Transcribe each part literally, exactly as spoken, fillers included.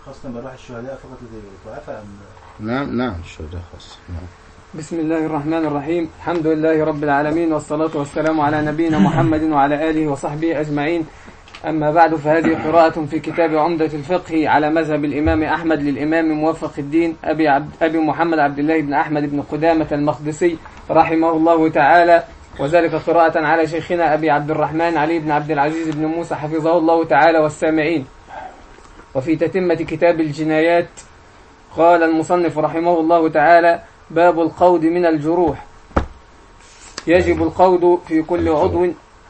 خاصة بروح الشهداء فقط الذي توفى أم؟ نعم نعم الشهداء خاص. نعم. بسم الله الرحمن الرحيم. الحمد لله رب العالمين، والصلاة والسلام على نبينا محمد وعلى آله وصحبه أجمعين. أما بعد، فهذه قراءة في كتاب عمدة الفقه على مذهب الإمام أحمد للإمام موفق الدين أبي, عبد أبي محمد عبد الله بن أحمد بن قدامة المقدسي رحمه الله تعالى، وذلك قراءة على شيخنا أبي عبد الرحمن علي بن عبد العزيز بن موسى حفظه الله تعالى والسامعين. وفي تتمة كتاب الجنايات قال المصنف رحمه الله تعالى: باب القود من الجروح. يجب القود في كل عضو.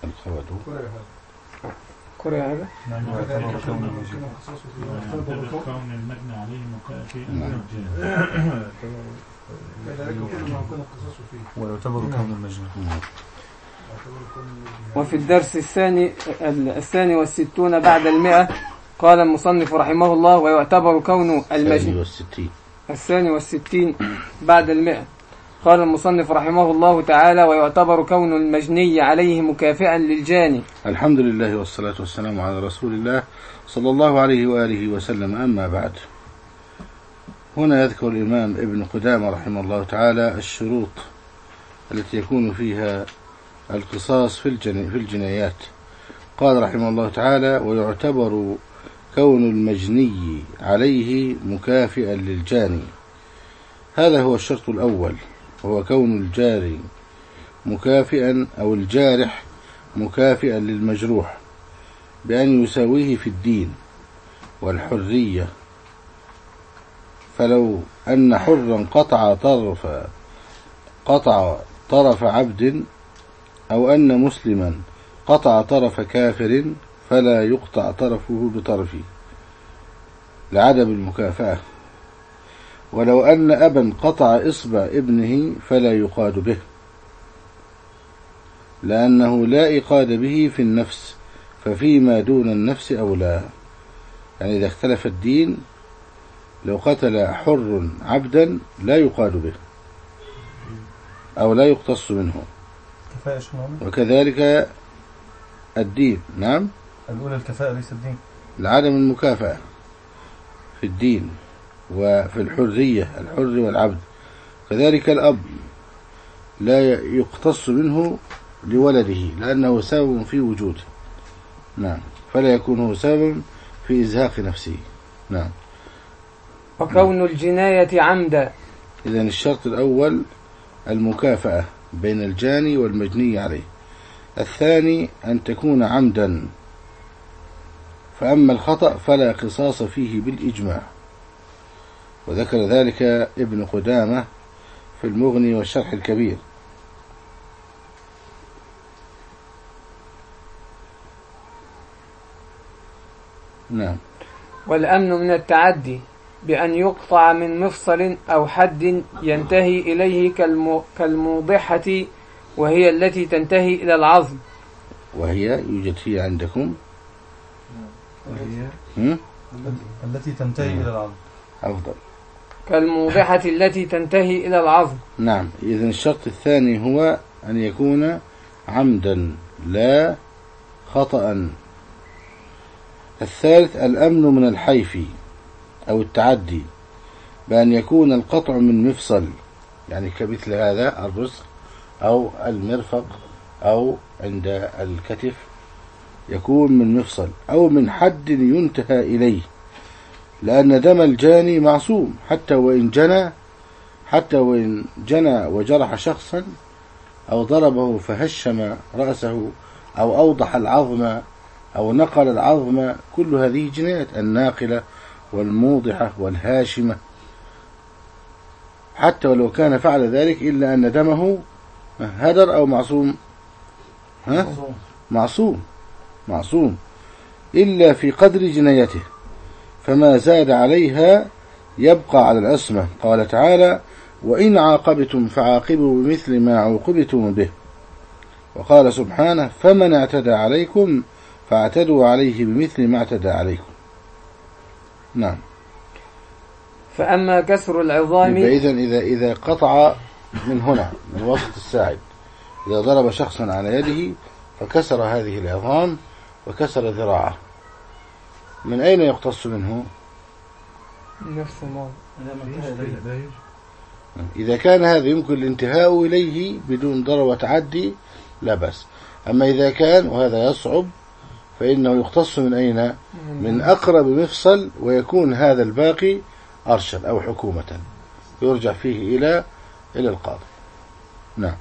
كره هذا كون المجني عليه مكافئ ويعتبر كون المجني. وفي الدرس الثاني الثاني والستون بعد المئة قال المصنف رحمه الله: ويعتبر كون المجني الثاني والستين بعد المئة قال المصنف رحمه الله تعالى: ويعتبر كون المجني عليه مكافئا للجاني. الحمد لله والصلاة والسلام على رسول الله صلى الله عليه وآله وسلم. أما بعد، هنا يذكر الإمام ابن قدامة رحمه الله تعالى الشروط التي يكون فيها القصاص في في الجنايات. قال رحمه الله تعالى: ويعتبر كون المجني عليه مكافئا للجاني. هذا هو الشرط الأول، هو كون الجاري مكافئا أو الجارح مكافئا للمجروح بأن يساويه في الدين والحرية. فلو أن حرا قطع طرف قطع طرف عبد، أو أن مسلما قطع طرف كافر، فلا يقطع طرفه بطرفه لعدم المكافأة. ولو أن أبا قطع إصبع ابنه فلا يقاد به، لأنه لا إيقاد به في النفس، ففيما دون النفس أولى. يعني إذا اختلف الدين، لو قتل حر عبدا لا يقاد به أو لا يقتص منه. وكذلك الدين. نعم، الأولى الكفاءة ليس الدين، لعدم المكافأة في الدين وفي الحرية، الحر والعبد. كذلك الأب لا يقتص منه لولده لأنه سبب في وجوده، نعم، فلا يكون هو سبب في إزهاق نفسه. نعم. وكون الجناية عمدا. إذن الشرط الأول المكافأة بين الجاني والمجني عليه. الثاني أن تكون عمدا، فأما الخطأ فلا قصاص فيه بالإجماع. وذكر ذلك ابن قدامة في المغني والشرح الكبير. نعم. والأمن من التعدي بأن يقطع من مفصل أو حد ينتهي إليه كالموضحة، وهي التي تنتهي إلى العظم. وهي يوجد هي عندكم؟ وهي التي تنتهي إلى العظم أفضل. كالموضحة التي تنتهي إلى العظم. نعم. إذن الشرط الثاني هو أن يكون عمدا لا خطأ. الثالث الأمن من الحيف أو التعدي بأن يكون القطع من مفصل، يعني كمثل هذا الرزق أو المرفق أو عند الكتف، يكون من مفصل أو من حد ينتهى إليه، لأن دم الجاني معصوم حتى وإن جنى حتى وإن جنى وجرح شخصا أو ضربه فهشم رأسه أو أوضح العظم أو نقل العظم، كل هذه جنايات، الناقلة والموضحة والهاشمة، حتى ولو كان فعل ذلك إلا أن دمه هدر أو معصوم. ها؟ معصوم معصوم إلا في قدر جنايته، فما زاد عليها يبقى على العصمة. قال تعالى: وإن عاقبتم فعاقبوا بمثل ما عوقبتم به. وقال سبحانه: فمن اعتدى عليكم فاعتدوا عليه بمثل ما اعتدى عليكم. نعم. فأما كسر العظام، إذن إذا إذا قطع من هنا من وسط الساعد، إذا ضرب شخصا على يده فكسر هذه العظام وكسر ذراعه، من أين يقتص منه؟ نفس الموضوع. إذا كان هذا يمكن الانتهاء إليه بدون ضرر وتعدي لا بأس. أما إذا كان وهذا يصعب فإنه يختص من أين؟ من أقرب مفصل، ويكون هذا الباقي أرشا أو حكومة يرجع فيه إلى إلى القاضي. نعم.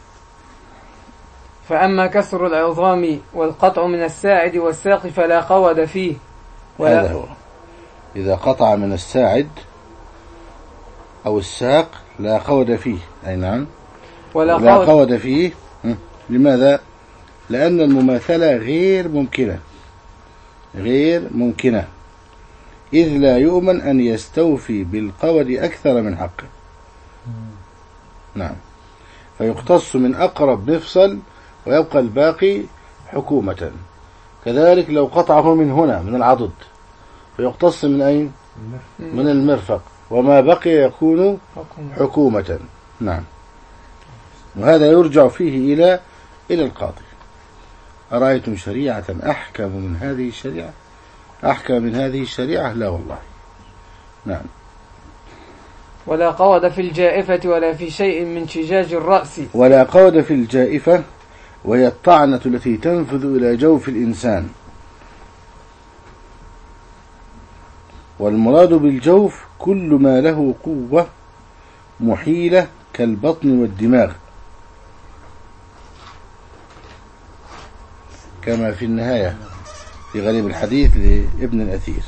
فأما كسر العظام والقطع من الساعد والساق فلا قود فيه. هذا هو. إذا قطع من الساعد أو الساق لا قود فيه. أي نعم. ولا لا قود, قود فيه. لماذا؟ لأن المماثلة غير ممكنة غير ممكنة إذ لا يؤمن أن يستوفي بالقود أكثر من حقه. نعم. فيقتص من أقرب مفصل ويبقى الباقي حكومة. كذلك لو قطعه من هنا من العضد فيقتص من أين؟ من المرفق، وما بقي يكون حكومة. نعم. وهذا يرجع فيه إلى إلى القاضي. أرأيتم شريعة أحكم من هذه الشريعة؟ أحكم من هذه الشريعة؟ لا والله. نعم. ولا قود في الجائفة ولا في شيء من شجاج الرأس. ولا قود في الجائفة وهي الطعنة التي تنفذ إلى جوف الإنسان، والمراد بالجوف كل ما له قوة محيلة كالبطن والدماغ، كما في النهاية في غريب الحديث لابن الأثير.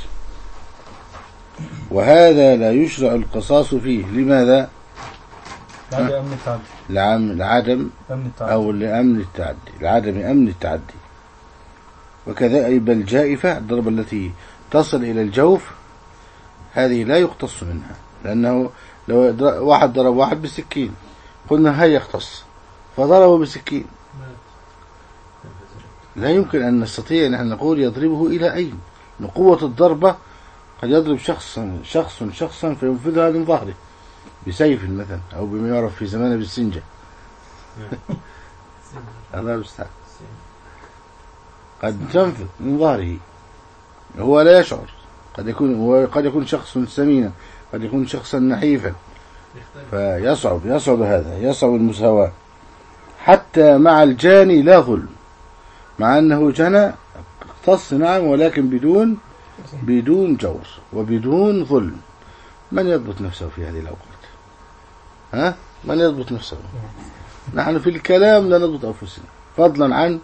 وهذا لا يشرع القصاص فيه. لماذا؟ لعدم التعدي. لعدم أو لأمن التعدي، لعدم أمن التعدي. وكذا أيضا الجائفة الضربة التي تصل إلى الجوف هذه لا يقتص منها، لأنه لو واحد ضرب واحد بالسكين قلنا هيا يقتص، فضربه بالسكين لا يمكن أن نستطيع أن نقول يضربه إلى أين. قوة الضربة قد يضرب شخصا شخص شخصا فينفذها من ظهره بسيف مثلا، أو بما يعرف في زمانه بالسنجة. الله المستعان. قد تنفذ من ظهره هو لا يشعر. قد يكون قد يكون شخص سمينا، قد يكون شخصا نحيفا، فيصعب يصعب هذا يصعب المساواة. حتى مع الجاني لا ظلم، مع أنه جنى اقتص نعم، ولكن بدون بدون جور وبدون ظلم. من يضبط نفسه في هذه الأوقات؟ ها؟ من يضبط نفسه؟ نحن في الكلام لا نضبط أنفسنا، فضلا عن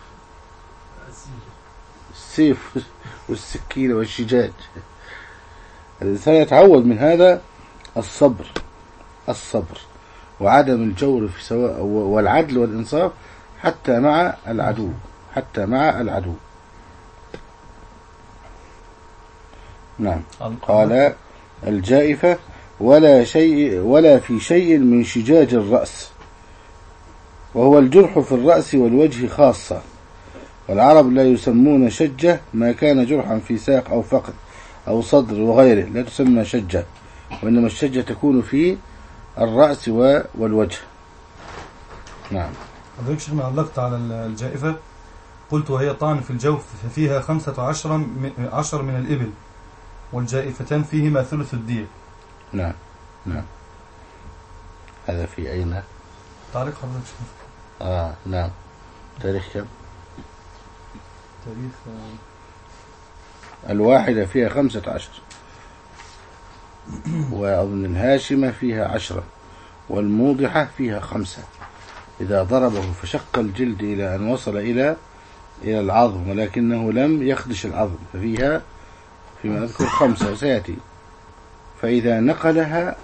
السيف والسكينة والشجاج. الإنسان يتعود من هذا الصبر الصبر وعدم الجور في سواء والعدل والإنصاف حتى مع العدو حتى مع العدو. نعم. قال الجائفة ولا شيء ولا في شيء من شجاج الرأس، وهو الجرح في الرأس والوجه خاصة. والعرب لا يسمون شجة ما كان جرحا في ساق أو فخذ أو صدر وغيره، لا تسمى شجة، وإنما الشجة تكون في الرأس والوجه. نعم. حضرتك شيخ علقت على الجائفة، قلت وهي طعن في الجوف فيها خمسة عشر عشر من الإبل، والجائفتان فيهما ثلث الدية. نعم نعم. هذا في أين؟ تعليق حضرتك شيخ. آه نعم. تاريخ كم؟ تاريخ الواحدة فيها خمسة عشر، وأظن الهاشمة فيها عشرة، والموضحة فيها خمسة. إذا ضربه فشق الجلد إلى أن وصل إلى إلى العظم ولكنه لم يخدش العظم ففيها فيما أذكر خمسة وسيأتي. فإذا نقلها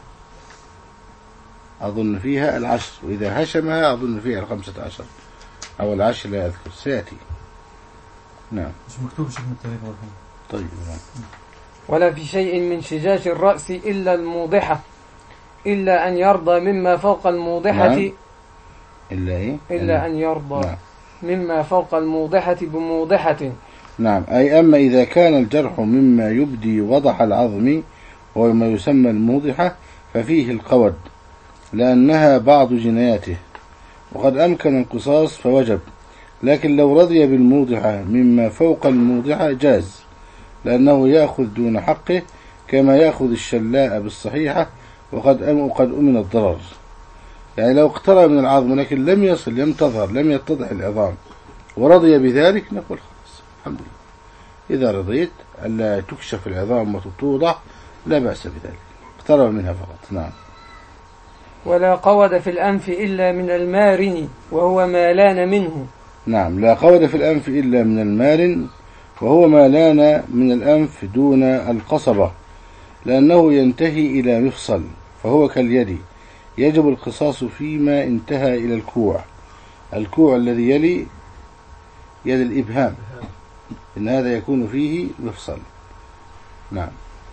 أظن فيها العشر، وإذا هشمها أظن فيها الخمسة عشر أو العشر لا أذكر، سيأتي. نعم. مش مكتوب شيء من التاريخ والحين. طيب. نعم. ولا في شيء من شجاج الرأس إلا الموضحة، إلا أن يرضى مما فوق الموضحة. نعم. إلا إيه؟ إلا أن يرضى. نعم. مما فوق الموضحة بموضحة. نعم. أي أما إذا كان الجرح مما يبدي وضح العظم وما يسمى الموضحة ففيه القود، لأنها بعض جناياته، وقد أمكن القصاص فوجب. لكن لو رضي بالموضحة مما فوق الموضحة جاز، لأنه يأخذ دون حقه كما يأخذ الشلاء بالصحيحة وقد أم قد أمن الضرر. يعني لو اقترب من العظم ولكن لم يصل، لم تظهر، لم يتضح العظام ورضي بذلك، نقول خلاص الحمد لله. إذا رضيت ألا تكشف العظام وتوضع لا بأس بذلك، اقترب منها فقط. نعم. ولا قود في الأنف إلا من المارن وهو ما لان منه. نعم، لا قود في الأنف إلا من المارن وهو ما لان من الأنف دون القصبة، لأنه ينتهي إلى مفصل فهو كاليد، يجب القصاص فيما انتهى إلى الكوع. الكوع الذي يلي يد الإبهام، إن هذا يكون فيه مفصل. نعم.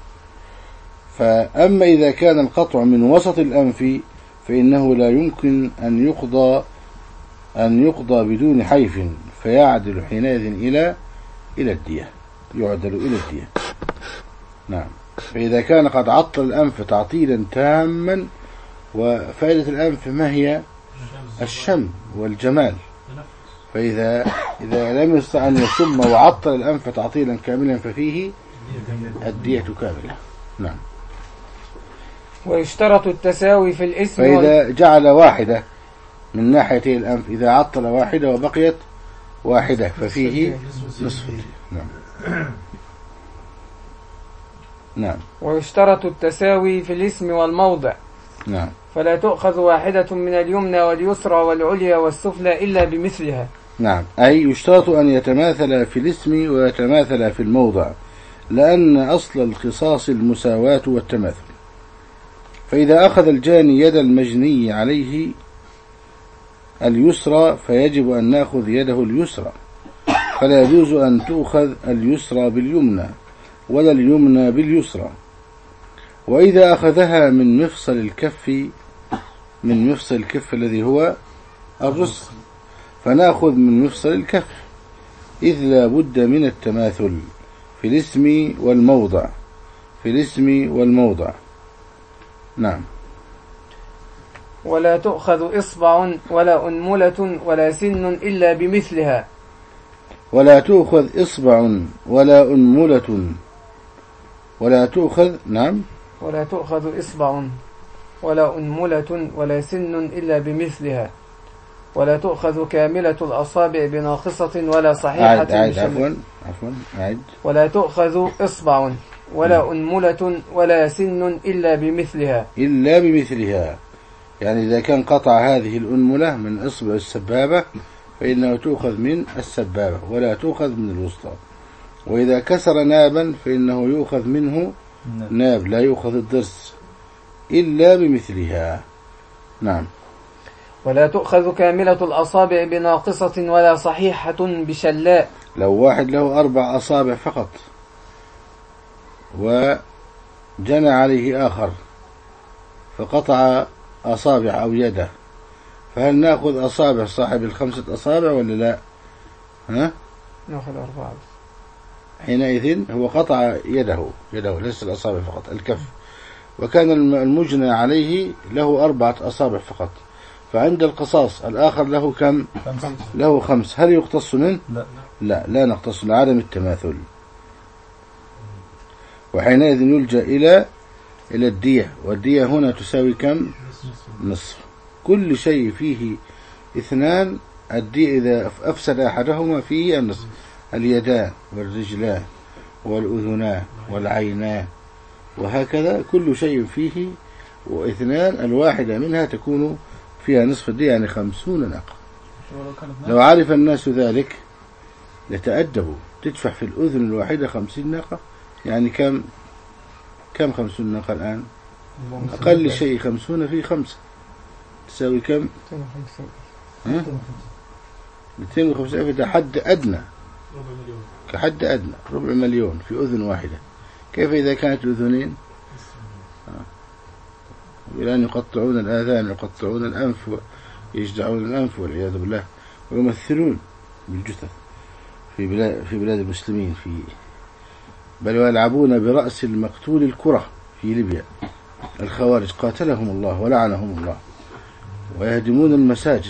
فأما إذا كان القطع من وسط الأنف فإنه لا يمكن أن يقضى أن يقضى بدون حيف، فيعدل حينئذ إلى إلى الدية، يعدل إلى الدية. نعم. فإذا كان قد عطل الأنف تعطيلا تاما، وفائدة الأنف ما هي؟ الشم والجمال. فإذا إذا لم يستطع أن يشم وعطل الأنف تعطيلا كاملا ففيه الدية كاملة. نعم. ويشترط التساوي في الاسم. فإذا جعل واحدة من ناحيتي الأنف، إذا عطل واحدة وبقيت واحدة ففيه نصف. نعم. نعم. ويشترط التساوي في الاسم والموضع. نعم. فلا تؤخذ واحدة من اليمنى واليسرى والعليا والسفلى إلا بمثلها. نعم، أي يشترط أن يتماثل في الاسم ويتماثل في الموضع، لأن أصل القصاص المساواة والتماثل. فإذا أخذ الجاني يد المجني عليه اليسرى فيجب أن نأخذ يده اليسرى، فلا يجوز أن تؤخذ اليسرى باليمنى ولا اليمنى باليسرى. وإذا أخذها من مفصل الكف من مفصل الكف الذي هو الرسغ فنأخذ من مفصل الكف، إذ لا بد من التماثل في الاسم والموضع في الاسم والموضع. نعم. ولا تؤخذ إصبع ولا أنملة ولا سن إلا بمثلها. ولا تؤخذ إصبع ولا أنملة ولا تؤخذ نعم ولا تؤخذ إصبع ولا أنملة ولا سن إلا بمثلها. ولا تؤخذ كاملة الأصابع بناقصة ولا صحيحة. أعد أعد عفوا عفوا أعد. ولا تؤخذ إصبع ولا أنملة ولا سن إلا بمثلها. إلا بمثلها، يعني إذا كان قطع هذه الأنملة من إصبع السبابة فإنه تؤخذ من السبابة ولا تؤخذ من الوسطى. وإذا كسر نابا فإنه يؤخذ منه ناب، لا يؤخذ الضرس إلا بمثلها. نعم. ولا تؤخذ كاملة الأصابع بناقصة ولا صحيحة بشلاء. لو واحد له أربع أصابع فقط وجنى عليه آخر فقطع أصابع أو يده، فهل نأخذ أصابع صاحب الخمسة أصابع ولا لا؟ ها؟ نأخذ أربعة. حينئذ هو قطع يده يده ليس الأصابع فقط، الكف، وكان المجنى عليه له أربعة أصابع فقط، فعند القصاص الآخر له كم؟ خمس. له خمس. هل يقتص منه؟ لا لا, لا نقتص لعدم التماثل. وحينئذ يلجأ إلى إلى الدية، والدية هنا تساوي كم؟ نصف. كل شيء فيه اثنان الدية إذا أفسد أحدهما فيه النصف، اليدان والرجلان والأذنان والعينان وهكذا، كل شيء فيه واثنان الواحدة منها تكون فيها نصف الدية، يعني خمسون ناقة. لو عرف الناس ذلك لتأدبوا. تدفع في الأذن الواحدة خمسين ناقة، يعني كم كم خمسون ناقة الآن؟ أقل شيء خمسون في خمسة تساوي كم؟ مئتين وخمسين ألف. ده حد أدنى، كحد أدنى ربع مليون في أذن واحدة. كيف إذا كانت الأذنين؟ الآن يقطعون الآذان يقطعون الأنف ويجدعون الأنف والعياذ بالله، ويمثلون بالجثث في بلاد في بلاد المسلمين، في بل ويلعبون برأس المقتول الكرة في ليبيا. الخوارج قاتلهم الله ولعنهم الله، ويهدمون المساجد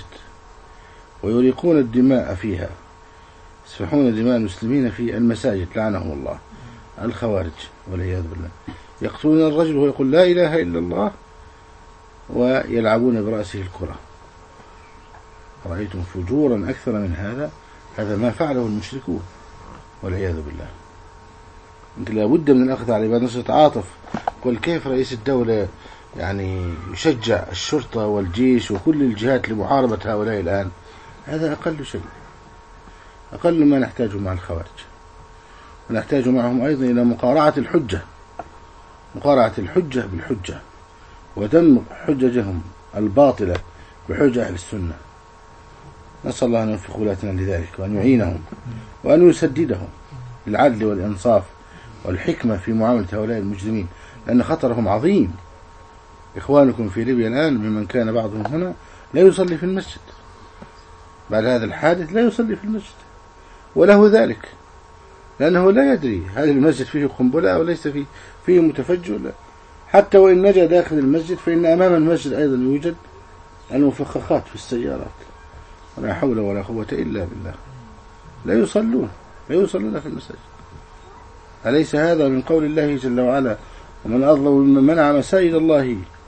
ويريقون الدماء فيها، يسفحون دماء المسلمين في المساجد لعنهم الله، الخوارج والعياذ بالله، يقتلون الرجل ويقول لا إله إلا الله ويلعبون برأسه الكرة. رأيتم فجورا أكثر من هذا؟ هذا ما فعله المشركون والعياذ بالله. أنت لابد من الأخذ على بعض الناس يتعاطف. قل كيف رئيس الدولة يعني يشجع الشرطة والجيش وكل الجهات لمحاربة هؤلاء الآن؟ هذا أقل شيء، أقل ما نحتاجه مع الخوارج. ونحتاج معهم أيضا إلى مقارعة الحجة، مقارعة الحجة بالحجة، ودمج حججهم الباطلة بحجة أهل السنة. نسأل الله أن يوفق ولاتنا لذلك، وأن يعينهم، وأن يسددهم بالعدل والإنصاف والحكمة في معاملة هؤلاء المجرمين، لأن خطرهم عظيم. إخوانكم في ليبيا الآن ممن كان بعضهم هنا لا يصلي في المسجد بعد هذا الحادث، لا يصلي في المسجد، وله ذلك لأنه لا يدري هل المسجد فيه قنبلة أو ليس فيه فيه متفجر. لا. حتى وإن نجا داخل المسجد فإن أمام المسجد أيضا يوجد المفخخات في السيارات. ولا حول ولا قوة إلا بالله. لا يصلون لا يصلون في المساجد. أليس هذا من قول الله جل وعلا: ومن أظلم ممن منع مساجد الله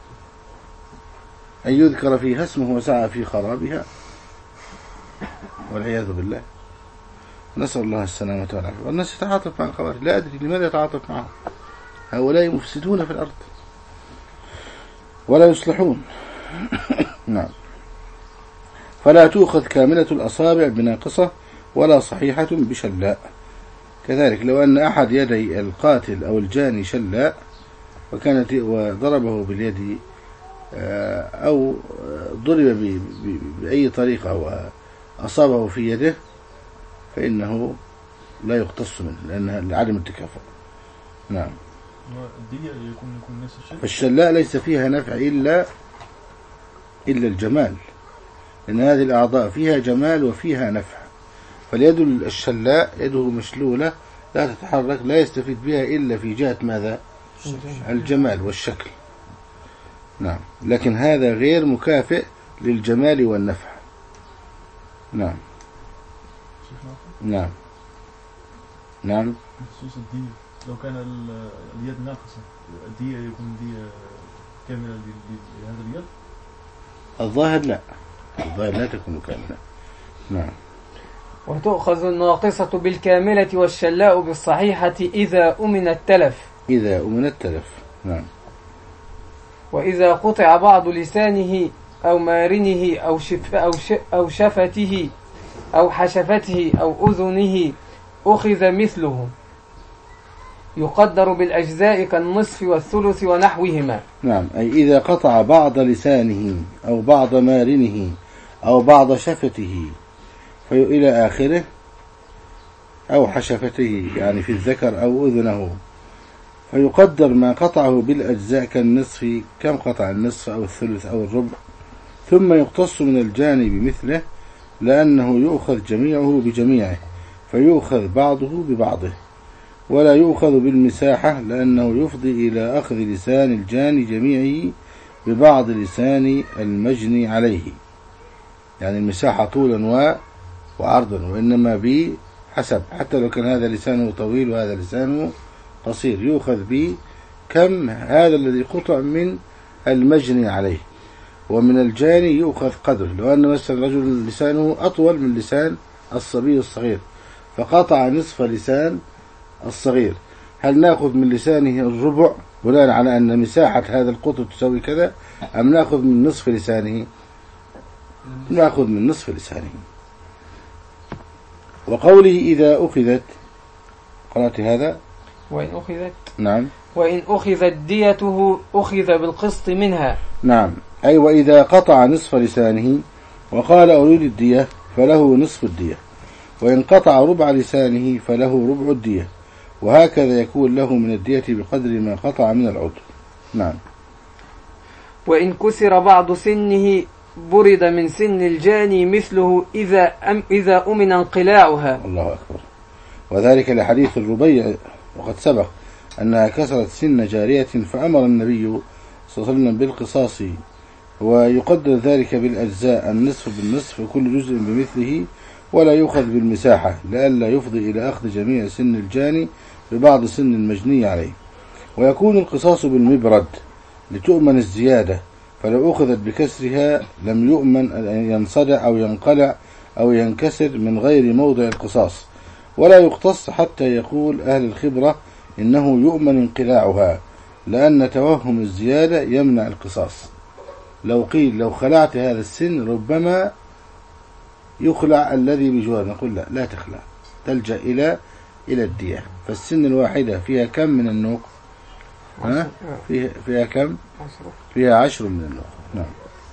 أن يذكر فيها اسمه وسعى في خرابها؟ والعياذ بالله. نسأل الله السلامة والعافية. والناس يتعاطف مع الخوارج، لا أدري لماذا يتعاطف معهم. هؤلاء مفسدون في الأرض ولا يصلحون. نعم. فلا تؤخذ كاملة الأصابع بناقصة ولا صحيحة بشلاء. كذلك لو أن أحد يدي القاتل أو الجاني شلاء وكانت وضربه باليد أو ضرب بأي طريقة وأصابه في يده فإنه لا يقتص منه لأنها لعدم التكافؤ. نعم. فالشلاء ليس فيها نفع إلا إلا الجمال، لأن هذه الأعضاء فيها جمال وفيها نفع. فاليد الشلاء يده مشلولة لا تتحرك، لا يستفيد بها إلا في جهة ماذا؟ الجمال والشكل. نعم. لكن هذا غير مكافئ للجمال والنفع. نعم. نعم. نعم. خصوص الدية، لو كان اليد ناقصة الدية يكون دية كاملة لهذا اليد؟ الظاهر لا، الظاهر لا تكون كاملة. نعم. وتؤخذ الناقصة بالكاملة والشلاء بالصحيحة إذا أمن التلف. إذا أمن التلف. نعم. وإذا قطع بعض لسانه أو مارنه أو شف أو ش أو شفته أو حشفته أو أذنه أخذ مثله، يقدر بالأجزاء كالنصف والثلث ونحوهما. نعم. أي إذا قطع بعض لسانه أو بعض مارنه أو بعض شفته إلى آخره أو حشفته يعني في الذكر أو أذنه، فيقدر ما قطعه بالأجزاء كالنصف، كم قطع النصف أو الثلث أو الربع، ثم يقتص من الجانب مثله، لأنه يؤخذ جميعه بجميعه فيؤخذ بعضه ببعضه، ولا يؤخذ بالمساحة لأنه يفضي إلى أخذ لسان الجاني جميعه ببعض لسان المجني عليه، يعني المساحة طولا وعرضا، وإنما بحسب، حتى لو كان هذا لسانه طويل وهذا لسانه قصير يؤخذ به كم هذا الذي قطع من المجني عليه. ومن الجاني يؤخذ قدره، لو أن مثلا رجل لسانه أطول من لسان الصبي الصغير فقطع نصف لسان الصغير، هل نأخذ من لسانه الربع بناء على أن مساحة هذا القطر تساوي كذا، أم نأخذ من نصف لسانه؟ نأخذ من نصف لسانه. وقوله إذا أخذت، قرأت هذا؟ وإن أخذت. نعم. وإن أخذت ديته أخذ بالقسط منها. نعم. أي وإذا قطع نصف لسانه وقال أريد الدية فله نصف الدية، وإن قطع ربع لسانه فله ربع الدية، وهكذا يكون له من الدية بقدر ما قطع من العضو. نعم. وإن كسر بعض سنه برد من سن الجاني مثله إذا أم إذا أمن انقلاعها. الله أكبر. وذلك لحديث الربيع وقد سبق أنها كسرت سن جارية فأمر النبي صلى الله عليه وسلم بالقصاص، ويقدر ذلك بالأجزاء النصف بالنصف وكل جزء بمثله، ولا يؤخذ بالمساحة لئلا يفضي إلى أخذ جميع سن الجاني ببعض سن المجني عليه. ويكون القصاص بالمبرد لتؤمن الزيادة، فلو أخذت بكسرها لم يؤمن أن ينصدع أو ينقلع أو ينكسر من غير موضع القصاص. ولا يقتص حتى يقول أهل الخبرة إنه يؤمن انقلاعها، لأن توهم الزيادة يمنع القصاص. لو قيل لو خلعت هذا السن ربما يخلع الذي بجوار، نقول لا لا تخلع، تلجأ إلى إلى الدية. فالسن الواحدة فيها كم من النوق؟ ها؟ فيها, فيها كم؟ فيها عشر من النوق. نعم.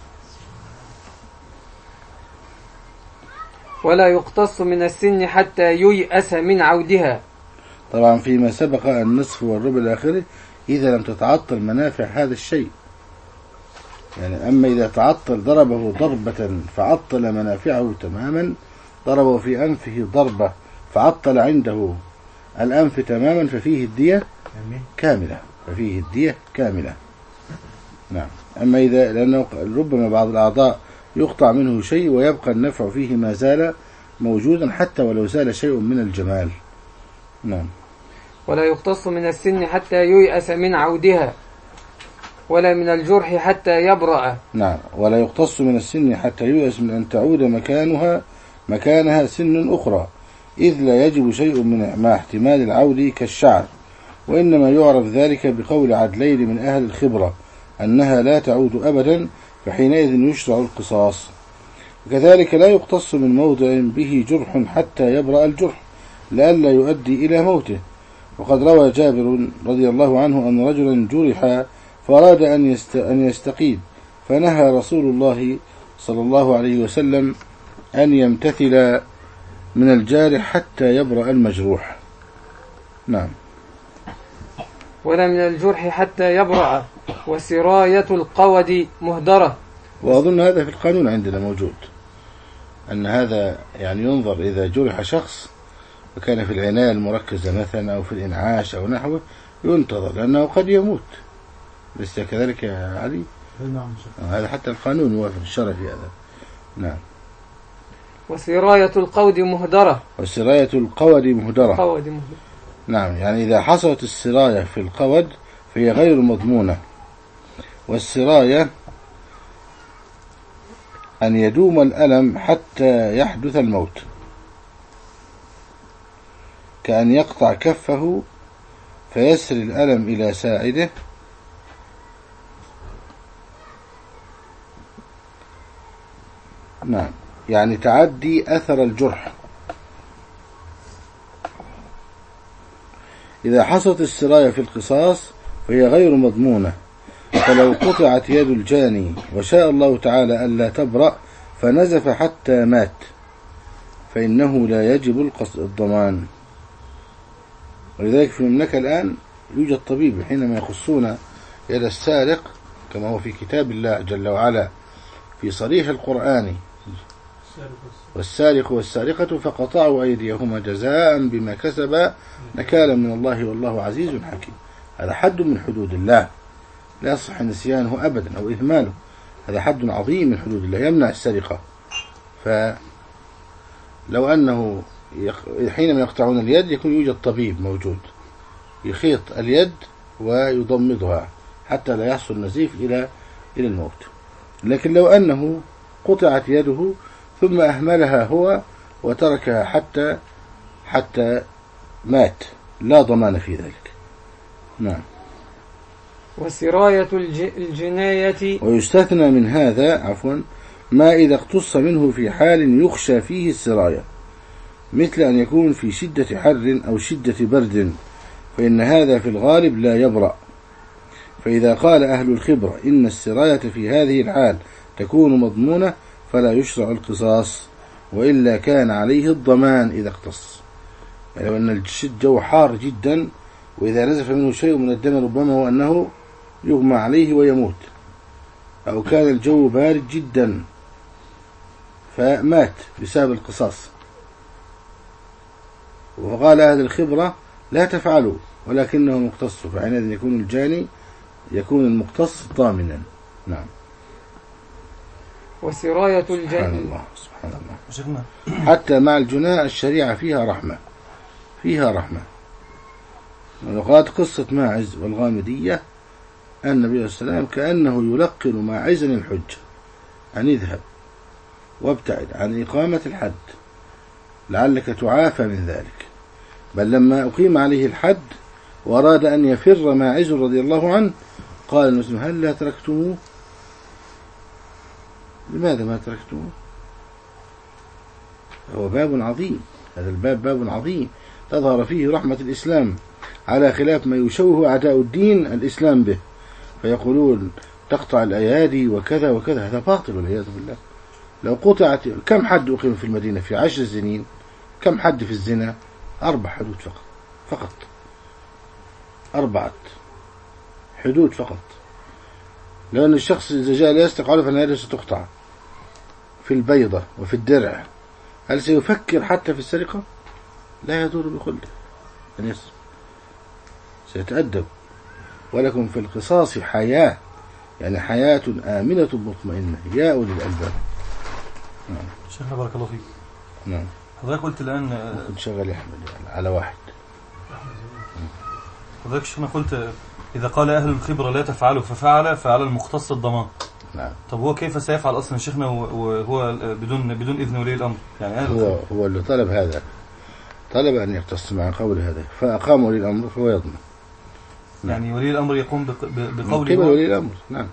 ولا يقتص من السن حتى ييأس من عودها. طبعا فيما سبق النصف والربع الآخر إذا لم تتعطل منافع هذا الشيء. يعني أما إذا تعطل ضربه ضربة فعطل منافعه تماما، ضربه في أنفه ضربة فعطل عنده الأنف تماما، ففيه الدية كاملة، ففيه الدية كاملة. نعم. أما إذا لأنه ربما بعض الأعضاء يقطع منه شيء ويبقى النفع فيه ما زال موجودا حتى ولو زال شيء من الجمال. نعم. ولا يقتص من السن حتى ييأس من عودها، ولا من الجرح حتى يبرأ. نعم. ولا يقتص من السن حتى ييأس من أن تعود مكانها مكانها سن أخرى، إذ لا يجب شيء من مع احتمال العود كالشعر، وإنما يعرف ذلك بقول عدلين من أهل الخبرة أنها لا تعود أبدا، فحينئذ يشرع القصاص. وكذلك لا يقتص من موضع به جرح حتى يبرأ الجرح لئلا يؤدي إلى موته. وقد روى جابر رضي الله عنه أن رجلا جرح فأراد أن يستقيم، فنهى رسول الله صلى الله عليه وسلم أن يمتثل من الجارح حتى يبرأ المجروح. نعم. ولا من الجرح حتى يبرأ. وسراية القود مهدرة. وأظن هذا في القانون عندنا موجود، أن هذا يعني ينظر إذا جرح شخص وكان في العناية المركزة مثلا أو في الإنعاش أو نحوه ينتظر، لأنه قد يموت. ليس كذلك يا علي؟ نعم. هذا حتى القانون يوافق الشرع في هذا. نعم. وسراية القود مهدرة. وسراية القود مهدرة. قود مهدرة. نعم. يعني إذا حصلت السراية في القود فهي غير مضمونة. والسراية أن يدوم الألم حتى يحدث الموت، كأن يقطع كفه فيسري الألم إلى ساعده نعم. يعني تعدي أثر الجرح. إذا حصلت السراية في القصاص فهي غير مضمونة، فلو قطعت يد الجاني وشاء الله تعالى ألا تبرأ فنزف حتى مات فإنه لا يجب الضمان. ولذلك في المملكة الآن يوجد طبيب حينما يخصون يد السارق كما هو في كتاب الله جل وعلا في صريح القرآن: والسارق والسارقة فقطعوا أيديهما جزاء بما كسبا نكالا من الله والله عزيز حكيم. هذا حد من حدود الله لا يصح نسيانه أبدا أو إهماله، هذا حد عظيم من حدود الله يمنع السرقة. فلو أنه حينما يقطعون اليد يكون يوجد طبيب موجود يخيط اليد ويضمدها حتى لا يحصل نزيف إلى إلى الموت. لكن لو أنه قطعت يده ثم أهملها هو وتركها حتى حتى مات لا ضمان في ذلك. نعم. وسراية الجناية. ويستثنى من هذا عفوا ما إذا اقتص منه في حال يخشى فيه السراية، مثل أن يكون في شدة حر أو شدة برد، فإن هذا في الغالب لا يبرأ. فإذا قال أهل الخبرة إن السراية في هذه الحال تكون مضمونة فلا يشرع القصاص، وإلا كان عليه الضمان إذا اقتص. يعني لو أن الجو حار جدا وإذا نزف منه شيء من الدم ربما هو أنه يغمى عليه ويموت، أو كان الجو بارد جدا فمات بسبب القصاص، وقال أهل الخبرة لا تفعلوا ولكنه مقتص، فحينئذ يكون الجاني يكون المقتص ضامنا. نعم. وسراية الجناية. سبحان الله سبحان الله. حتى مع الجناء الشريعة فيها رحمة، فيها رحمة. وقالت قصة ماعز والغامدية أن النبي صلى الله عليه وسلم كأنه يلقن ماعزا الحجة أن اذهب وابتعد عن إقامة الحد لعلك تعافى من ذلك. بل لما أقيم عليه الحد وأراد أن يفر ماعز رضي الله عنه قال المسلم هل لا تركتموه؟ لماذا ما تركتموه؟ هو باب عظيم، هذا الباب باب عظيم تظهر فيه رحمة الإسلام على خلاف ما يشوه أعداء الدين الإسلام به، فيقولون تقطع الأيادي وكذا وكذا. هذا باطل والعياذ بالله. لو قطعت، كم حد أقيم في المدينة في عشر سنين؟ كم حد في الزنا؟ أربع حدود فقط فقط أربعة حدود فقط. لأن الشخص إذا جاء ليسرق عرف أن يده ستقطع في البيضة وفي الدرع، هل سيفكر حتى في السرقة؟ لا يدور بخلده أن يسرق، سيتأدب. ولكم في القصاص حياة، يعني حياة آمنة مطمئنة يا أولي الألباب. نعم. شيخنا بارك الله فيك. نعم. حضرتك قلت الآن كنت شغال يحمد يعني على واحد. حضرتك شيخنا قلت إذا قال أهل الخبرة لا تفعله ففعل فعلى المختص الضمان. نعم. طب هو كيف سيفعل أصلا شيخنا وهو بدون بدون إذن ولي الأمر؟ يعني أهل هو هو اللي طلب هذا، طلب أن يختص مع قول هذا فأقام ولي الأمر فهو يضمن. نعم. يعني ولي الأمر يقوم بقول قبل ولي الأمر. نعم.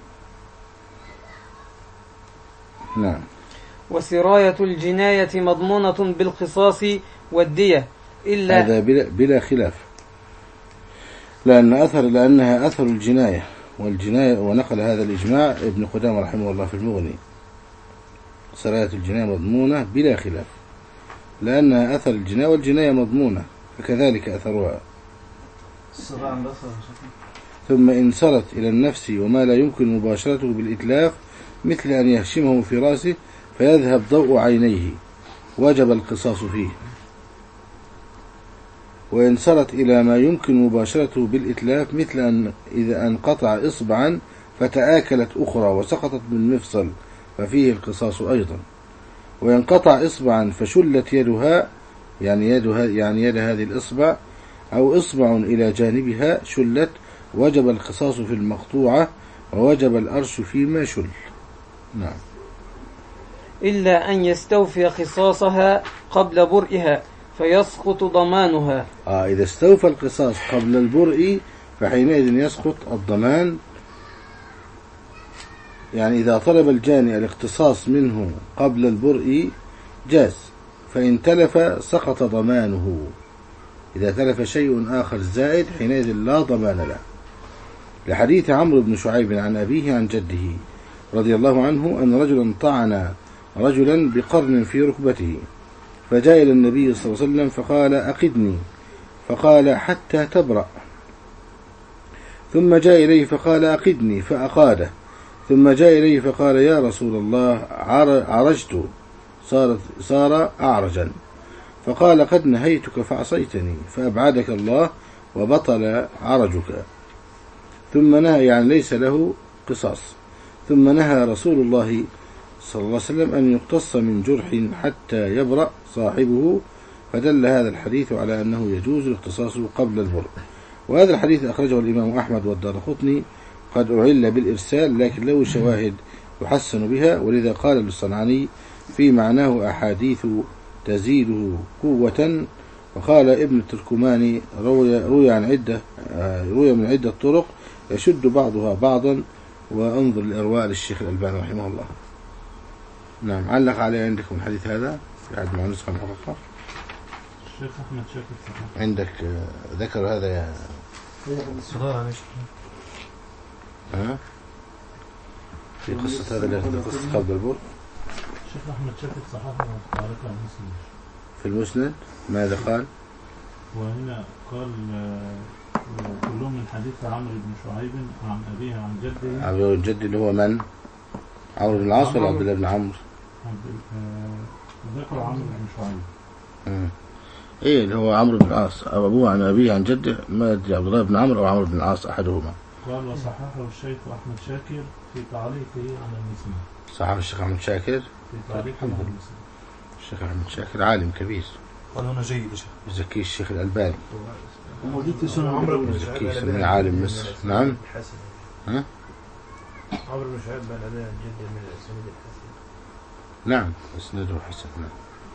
نعم. وسراية الجناية مضمونة بالقصاص والدية إلا هذا بلا, بلا خلاف، لأن أثر لأنها أثر الجناية، والجناية ونقل هذا الإجماع ابن قدامة رحمه الله في المغني. سراية الجناية مضمونة بلا خلاف، لأنها أثر الجناية والجناية مضمونة فكذلك أثرها. ثم إن سرت إلى النفس وما لا يمكن مباشرته بالإتلاف مثل أن يهشمه في رأسه فيذهب ضوء عينيه وجب القصاص فيه. وإن سرت إلى ما يمكن مباشرته بالإتلاف مثل أن إذا أنقطع إصبعا فتآكلت أخرى وسقطت بالمفصل ففيه القصاص أيضا. وينقطع إصبعا فشلت يدها، يعني يدها يعني يد هذه الإصبع أو إصبع إلى جانبها شلت وجب القصاص في المقطوعة ووجب الأرش فيما شل. نعم. إلا أن يستوفي قصاصها قبل برئها فيسقط ضمانها. آه إذا استوفى القصاص قبل البرء فحينئذ يسقط الضمان. يعني إذا طلب الجاني الاقتصاص منه قبل البرء جاز، فإن تلف سقط ضمانه. إذا تلف شيء آخر زائد حينئذ لا ضمان له، لحديث عمرو بن شعيب عن أبيه عن جده رضي الله عنه أن رجلا طعن رجلا بقرن في ركبته فجاء إلى النبي صلى الله عليه وسلم فقال أقدني، فقال حتى تبرأ. ثم جاء إليه فقال أقدني فأقاده. ثم جاء إليه فقال يا رسول الله عرجت، صار, صار أعرجا. فقال قد نهيتك فعصيتني فأبعدك الله وبطل عرجك. ثم نهى، يعني ليس له قصاص. ثم نهى رسول الله صلى الله عليه وسلم أن يقتص من جرح حتى يبرأ صاحبه، فدل هذا الحديث على أنه يجوز الاقتصاص قبل البرء. وهذا الحديث أخرجه الإمام أحمد والدارقطني قد أعل بالإرسال لكن له شواهد يحسن بها، ولذا قال الصنعاني في معناه أحاديث تزيده قوة. وقال ابن التركماني روي, روي, عن عدة روي من عدة طرق يشد بعضها بعضا، وانظر الإرواء للشيخ الألباني رحمه الله. نعم. علق عليه عندكم الحديث هذا في عهد مع نسخة محققة؟ الشيخ أحمد شاكر عندك ذكر هذا يا الصغار عليك ها في قصة هذا اللي قصة قبل البر؟ الشيخ أحمد شاكر صحابه وعليك عن مسلم في المسند ماذا قال؟ وهنا قال كلهم من حديث عمرو بن شعيب عن أبيه عن جده. عمرو بن جد اللي هو من؟ عمرو بن العاص ولا عبد الله بن عمرو؟ ذكر عمرو بن شعيب. امم ايه اللي هو عمرو بن العاص، ابوه عن ابيه عن جده، ما ادري عبد الله بن عمرو او عمرو بن العاص احدهما. قال وصححه الشيخ أحمد شاكر في تعليقه على المسلم. صححه الشيخ أحمد شاكر في تعليقه على المسلم. الشيخ أحمد شاكر عالم كبير. قال هنا جيد يا شيخ. زكي الشيخ الألباني وموجود في سنن عمرو بن زكي سمي عالم مصر. نعم. ها؟ عمرو بن شعيب بن أبي عن جده من الأسانيد الحسن. نعم اسناده حسن. نعم.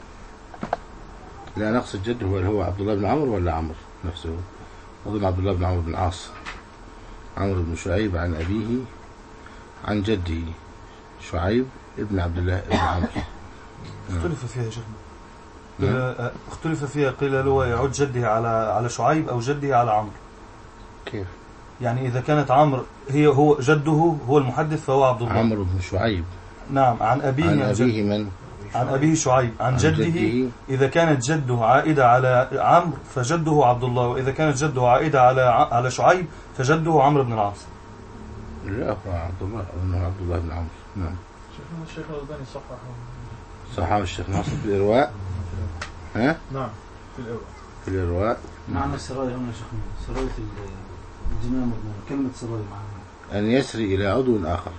لا نقصد جده هو هو عبد الله بن عمرو ولا عمرو نفسه؟ أظن عبد الله بن عمرو بن العاص. عمرو بن شعيب عن أبيه عن جده شعيب ابن عبد الله بن عمرو. اختلف فيها يا شيخ. اختلف فيها، قيل له يعود جده على على شعيب أو جده على عمرو. كيف؟ يعني إذا كانت عمرو هي هو جده هو المحدث فهو عبد الله. عمرو بن شعيب. نعم عن أبيه عن أبيه من؟ عن أبيه شعيب عن, عن جده, جده. إذا كانت جده عائدة على عمرو فجده عبد الله، وإذا كانت جده عائدة على على شعيب فجده عمرو بن العاص. لا هو عبد الله أنه عبد الله بن عمرو. نعم. شيخنا الشيخ الألباني صححه. صححه الشيخ ناصر في الإرواء. ها؟ نعم في الإرواء. في الإرواء. معنى السراية هنا يا شيخنا سراية الجنان كلمة سراية معناها أن يسري إلى عضو آخر.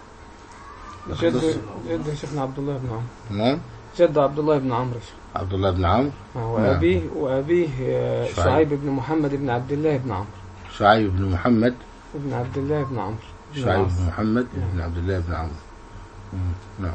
جد جد شيخنا عبد الله بن عمرو. نعم. جد عبد الله بن عمرو. عبد الله بن عمرو. وأبيه نعم. وأبيه شعيب. شعيب بن محمد بن عبد الله بن عمرو. شعيب بن محمد بن عبد الله بن عمرو. شعيب بن محمد بن عبد الله بن عمرو. نعم.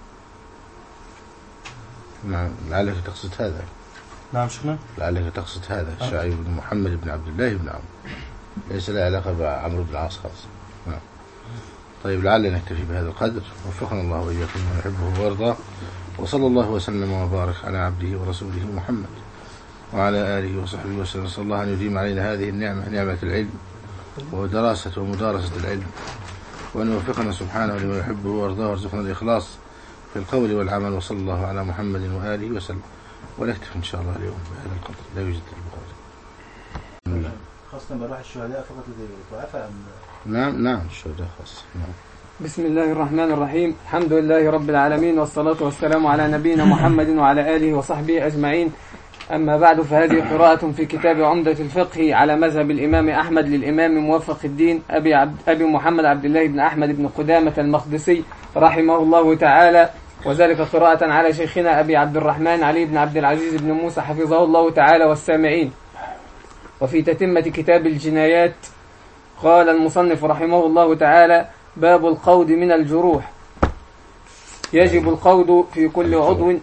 نعم لعلك تقصد هذا. نعم شيخنا. لعلك تقصد هذا أه؟ شعيب بن محمد بن عبد الله بن عمرو ليس له علاقة بعمرو بن العاص خالص. نعم. طيب لعلنا نكتفي بهذا القدر. وفقنا الله وإياكم من يحبه ويرضاه، وصلى الله وسلم وبارك على عبده ورسوله محمد وعلى آله وصحبه وسلم. نسأل الله أن يديم علينا هذه النعمة، نعمة العلم ودراسة ومدارسة العلم، وأن يوفقنا سبحانه لما يحبه ويرضاه، وارزقنا الإخلاص في القول والعمل. وصلى الله على محمد وآله وسلم. ونكتفي إن شاء الله اليوم بهذا القدر. لا يوجد البخاري خاصة بروح الشهداء فقط للضعفاء أم؟ نعم نعم الشهداء خاص. نعم. بسم الله الرحمن الرحيم. الحمد لله رب العالمين، والصلاة والسلام على نبينا محمد وعلى آله وصحبه أجمعين. أما بعد، فهذه قراءة في كتاب عمدة الفقه على مذهب الإمام أحمد للإمام موفق الدين أبي, عبد أبي محمد عبد الله بن أحمد بن قدامة المقدسي رحمه الله تعالى، وذلك قراءة على شيخنا أبي عبد الرحمن علي بن عبد العزيز بن موسى حفظه الله تعالى والسامعين. وفي تتمة كتاب الجنايات قال المصنف رحمه الله تعالى: باب القود من الجروح. يجب القود في كل عضو.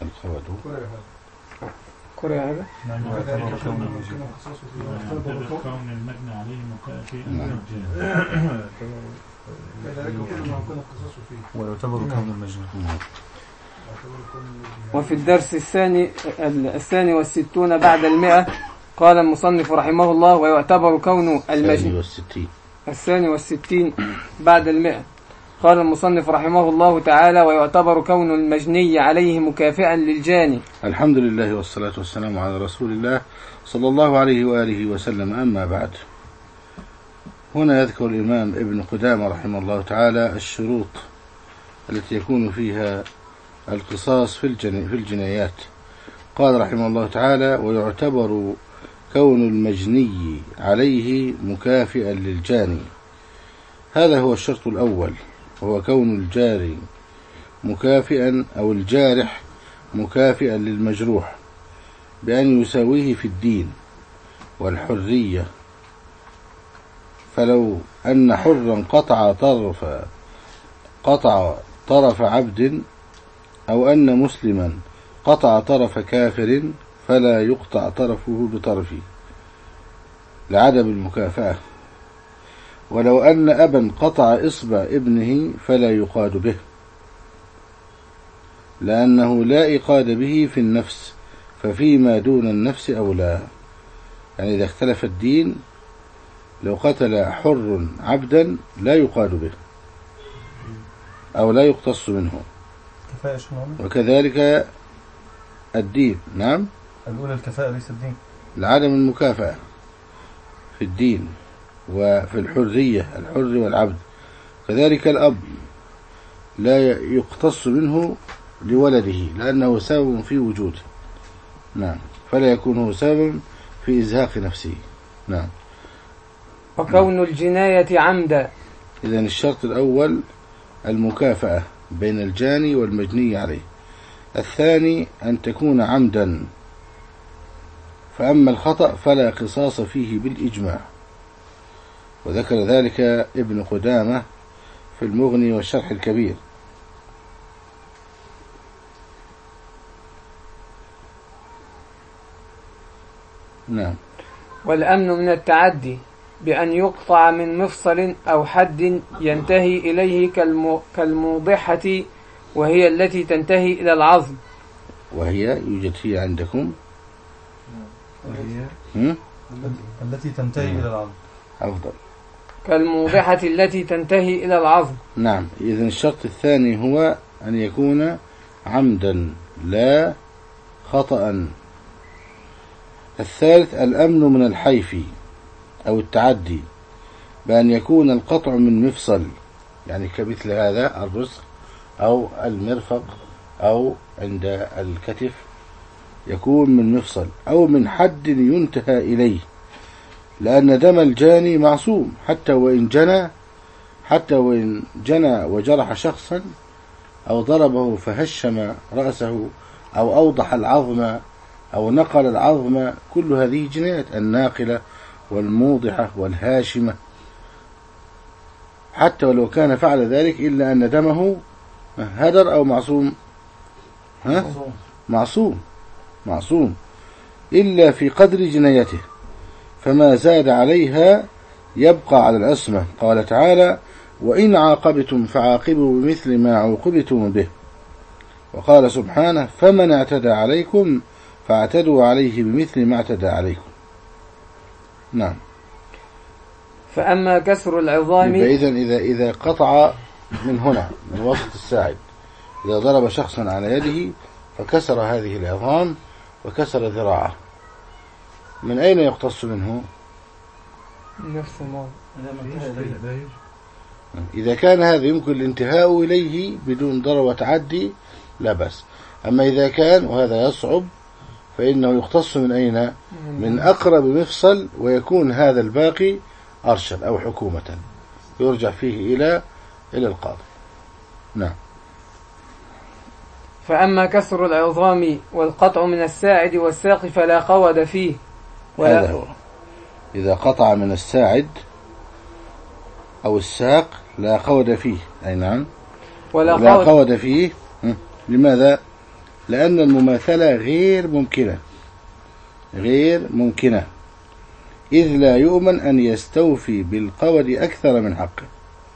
كره هذا ويعتبر كون المجنون. وفي الدرس الثاني الثاني والستون بعد المئة قال المصنف رحمه الله: ويعتبر كون المجني الثاني والستين بعد المئة قال المصنف رحمه الله تعالى: ويعتبر كون المجني عليه مكافئا للجاني. الحمد لله والصلاة والسلام على رسول الله صلى الله عليه وآله وسلم. أما بعد، هنا يذكر الإمام ابن قدامة رحمه الله تعالى الشروط التي يكون فيها القصاص في في الجنايات. قال رحمه الله تعالى: ويعتبر كون المجني عليه مكافئا للجاني. هذا هو الشرط الأول، وهو كون الجاري مكافئا أو الجارح مكافئا للمجروح بأن يساويه في الدين والحرية. فلو أن حرا قطع طرف قطع طرف عبد، أو أن مسلما قطع طرف كافر، فلا يقطع طرفه بطرفه لعدم المكافأة. ولو أن أبا قطع إصبع ابنه فلا يقاد به، لأنه لا إقاد به في النفس، ففيما دون النفس أولى. يعني إذا اختلف الدين، لو قتل حر عبدا لا يقاد به أو لا يقتص منه. وكذلك الدين. نعم الأولى الكفاءة ليس الدين، لعدم المكافأة في الدين وفي الحرية الحر والعبد. كذلك الأب لا يقتص منه لولده لأنه سبب في وجوده. نعم فلا يكون هو سبب في إزهاق نفسه. نعم. وكون الجناية عمدا. إذن الشرط الأول المكافأة بين الجاني والمجني عليه. الثاني أن تكون عمدا فأما الخطأ فلا قصاص فيه بالإجماع. وذكر ذلك ابن قدامة في المغني والشرح الكبير. نعم. والأمن من التعدي بأن يقطع من مفصل أو حد ينتهي إليه كالموضحة، وهي التي تنتهي إلى العظم. وهي يوجد هي عندكم؟ وهي التي تنتهي إلى العظم. أفضل. كالموضحة التي تنتهي إلى العظم. نعم. إذن الشرط الثاني هو أن يكون عمدا لا خطأ. الثالث الأمن من الحيف أو التعدي بأن يكون القطع من مفصل، يعني كمثل هذا الرسغ أو المرفق أو عند الكتف، يكون من مفصل أو من حد ينتهى إليه، لأن دم الجاني معصوم حتى وإن جنى حتى وإن جنى وجرح شخصا أو ضربه فهشم رأسه أو أوضح العظم أو نقل العظم، كل هذه جنايات، الناقلة والموضحة والهاشمة، حتى ولو كان فعل ذلك إلا أن دمه هدر أو معصوم. ها؟ معصوم معصوم إلا في قدر جنايته، فما زاد عليها يبقى على الأسمة. قال تعالى: وإن عاقبتم فعاقبوا بمثل ما عوقبتم به. وقال سبحانه: فمن اعتدى عليكم فاعتدوا عليه بمثل ما اعتدى عليكم. نعم. فأما كسر العظام، إذن إذا إذا قطع من هنا من وسط الساعد، إذا ضرب شخصا على يده فكسر هذه العظام وكسر ذراعه، من أين يقتص منه؟ نفس الموضوع. إذا كان هذا يمكن الانتهاء إليه بدون ضرر وتعدي لا بأس. أما إذا كان وهذا يصعب فإنه يقتص من أين؟ من أقرب مفصل، ويكون هذا الباقي أرشد أو حكومة يرجع فيه إلى إلى القاضي. نعم. فأما كسر العظام والقطع من الساعد والساق فلا قود فيه. هذا هو، إذا قطع من الساعد أو الساق لا قود فيه. أي نعم. ولا لا قود. قود فيه. لماذا؟ لأن المماثلة غير ممكنة غير ممكنة إذ لا يؤمن أن يستوفي بالقود أكثر من حقه.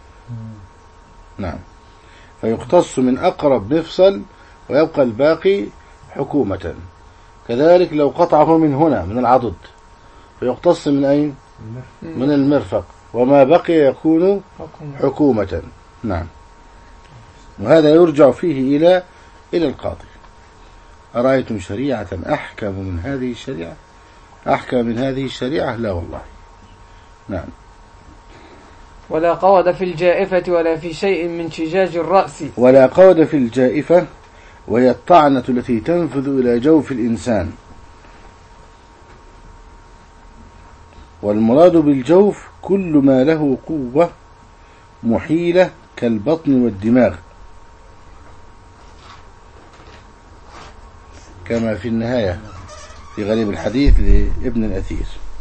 نعم. فيقتص من أقرب مفصل ويبقى الباقي حكومة. كذلك لو قطعه من هنا من العضد فيقتص من أين؟ من المرفق، وما بقي يكون حكومة. نعم. وهذا يرجع فيه إلى إلى القاضي. أرأيتم شريعة أحكم من هذه الشريعة؟ أحكم من هذه الشريعة؟ لا والله. نعم. ولا قود في الجائفة ولا في شيء من شجاج الرأس. ولا قود في الجائفة، وهي الطعنة التي تنفذ إلى جوف الإنسان. والمراد بالجوف كل ما له قوة محيلة كالبطن والدماغ، كما في النهاية في غريب الحديث لابن الأثير.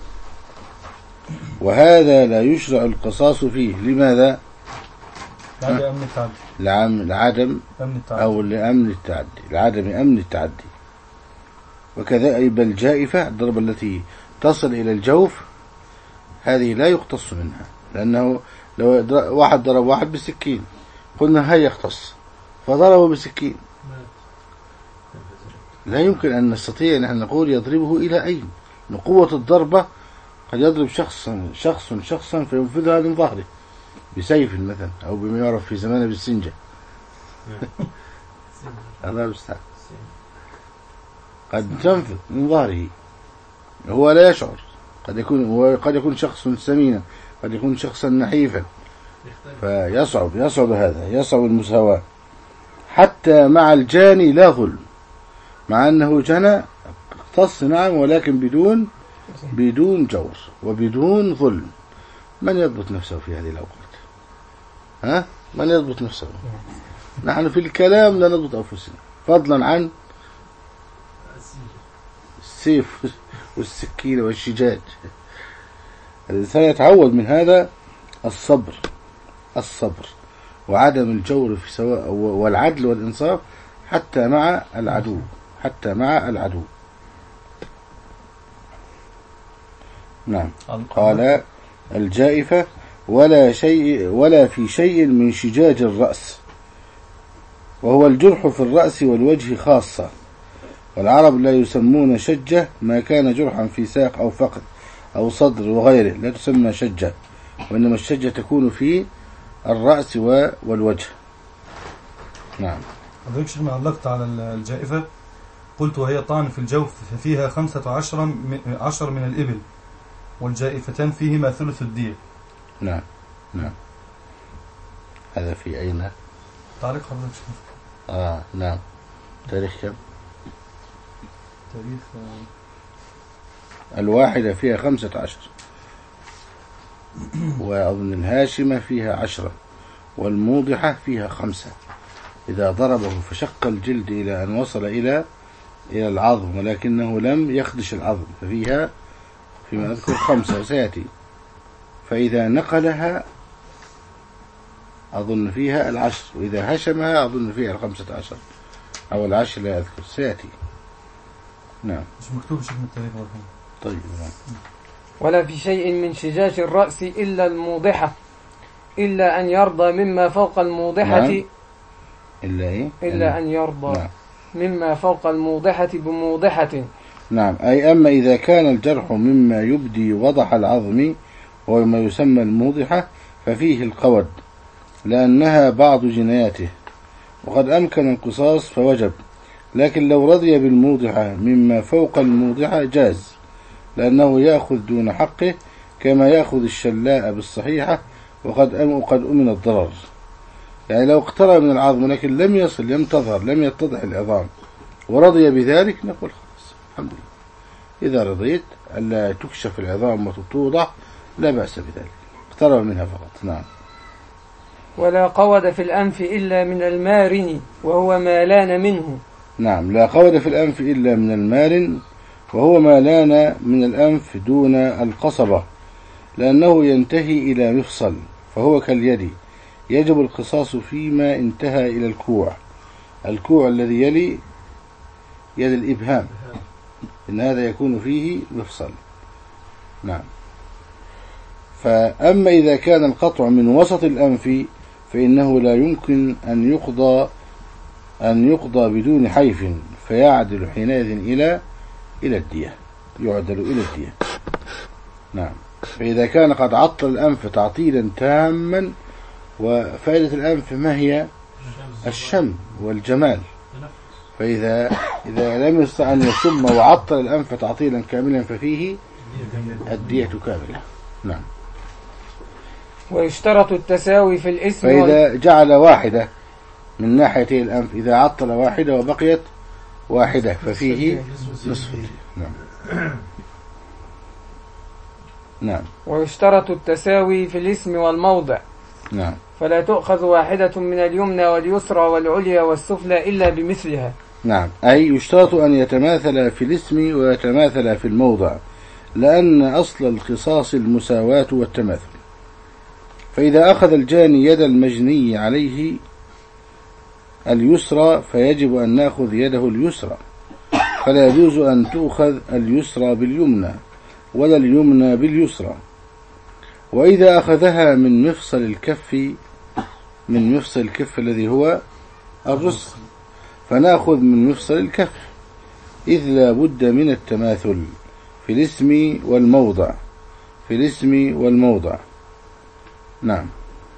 وهذا لا يشرع القصاص فيه. لماذا؟ لعدم التعدي. لعدم أو لأمن التعدي، لعدم أمن التعدي. وكذا أي بل جائفة، الضربة التي تصل إلى الجوف هذه لا يقتص منها، لأنه لو واحد ضرب واحد بسكين قلنا هيا يختص، فضربه بسكين، لا يمكن أن نستطيع أن نقول يضربه إلى أين. من قوة الضربة قد يضرب شخصا شخص شخصا فينفذها من ظهره بسيف مثلا، أو بما يعرف في زمانه بالسنجة. الله المستعان. قد تنفذ من ظهره هو لا يشعر، قد يكون قد يكون شخص سمينا، قد يكون شخصا نحيفا، فيصعب يصعب هذا يصعب المساواة. حتى مع الجاني لا ظلم، مع أنه جنى اقتص نعم، ولكن بدون بدون جور وبدون ظلم. من يضبط نفسه في هذه الأوقات؟ ها؟ من يضبط نفسه؟ نحن في الكلام لا نضبط أنفسنا، فضلا عن السيف والسكين والشجاج. الإنسان يتعود من هذا الصبر الصبر وعدم الجور في سواء والعدل والإنصاف حتى مع العدو حتى مع العدو. نعم. قال الجائفة ولا شيء ولا في شيء من شجاج الرأس، وهو الجرح في الرأس والوجه خاصة، والعرب لا يسمون شجة ما كان جرحا في ساق أو فخذ أو صدر وغيره، لا تسمى شجة، وإنما الشجة تكون في الرأس والوجه. نعم. حضرتك شيخنا علقت على الجائفة، قلت وهي طعن في الجوف ففيها خمسة عشر عشر من الإبل، والجائفتان فيهما ثلث الدية. نعم نعم. هذا في أين؟ تعليق حضرتك شيخنا. آه نعم. تاريخ كم؟ تاريخ الواحدة فيها خمسة عشر، وأظن الهاشمة فيها عشرة، والموضحة فيها خمسة. إذا ضربه فشق الجلد إلى أن وصل إلى إلى العظم ولكنه لم يخدش العظم ففيها فيما أذكر خمسة وسيأتي. فإذا نقلها أظن فيها العشر، وإذا هشمها أظن فيها الخمسة عشر أو العشر لا أذكر، سيأتي. نعم. مش مكتوب شيء من التاريخ. طيب. نعم. ولا في شيء من شجاج الرأس إلا الموضحة، إلا أن يرضى مما فوق الموضحة. نعم. إلا إيه؟ إلا أن يرضى. نعم. مما فوق الموضحة بموضحة. نعم. أي أما إذا كان الجرح مما يبدي وضح العظم وما يسمى الموضحة ففيه القود، لأنها بعض جناياته، وقد أمكن القصاص فوجب، لكن لو رضي بالموضحة مما فوق الموضحة جاز، لأنه يأخذ دون حقه كما يأخذ الشلاء بالصحيحة، وقد وقد أمن الضرر. يعني لو اقترب من العظم لكن لم يصل، لم تظهر، لم يتضح العظام ورضي بذلك، نقول خلاص الحمد لله. إذا رضيت ألا تكشف العظام وتوضح لا بأس بذلك، اقترب منها فقط. نعم. ولا قود في الأنف إلا من المارن وهو ما لان منه. نعم. لا قود في الأنف إلا من المارن وهو ما لان من الأنف دون القصبة، لأنه ينتهي إلى مفصل فهو كاليد، يجب القصاص فيما انتهى إلى الكوع، الكوع الذي يلي يد الإبهام، إن هذا يكون فيه مفصل. نعم. فأما إذا كان القطع من وسط الأنف فإنه لا يمكن أن يقضى أن يقضى بدون حيف، فيعدل حينئذ إلى إلى الدية، يعدل إلى الدية. نعم. فإذا كان قد عطل الأنف تعطيلا تاما، وفائدة الأنف ما هي؟ الشم والجمال، فإذا إذا لم يستطع أن يشم وعطل الأنف تعطيلا كاملا ففيه الدية كاملة. نعم. ويشترط التساوي في الاسم، فإذا جعل واحدة من ناحيتي الأنف، إذا عطل واحدة وبقيت واحدة ففيه نصف. نعم. نعم. ويشترط التساوي في الاسم والموضع. نعم. فلا تؤخذ واحدة من اليمنى واليسرى والعليا والسفلى إلا بمثلها. نعم. أي يشترط أن يتماثل في الاسم ويتماثل في الموضع، لأن أصل القصاص المساواة والتماثل. فإذا أخذ الجاني يد المجني عليه اليسرى فيجب أن نأخذ يده اليسرى، فلا يجوز أن تؤخذ اليسرى باليمنى ولا اليمنى باليسرى. وإذا أخذها من مفصل الكف من مفصل الكف الذي هو الرسغ فنأخذ من مفصل الكف، إذ لا بد من التماثل في الاسم والموضع في الاسم والموضع. نعم.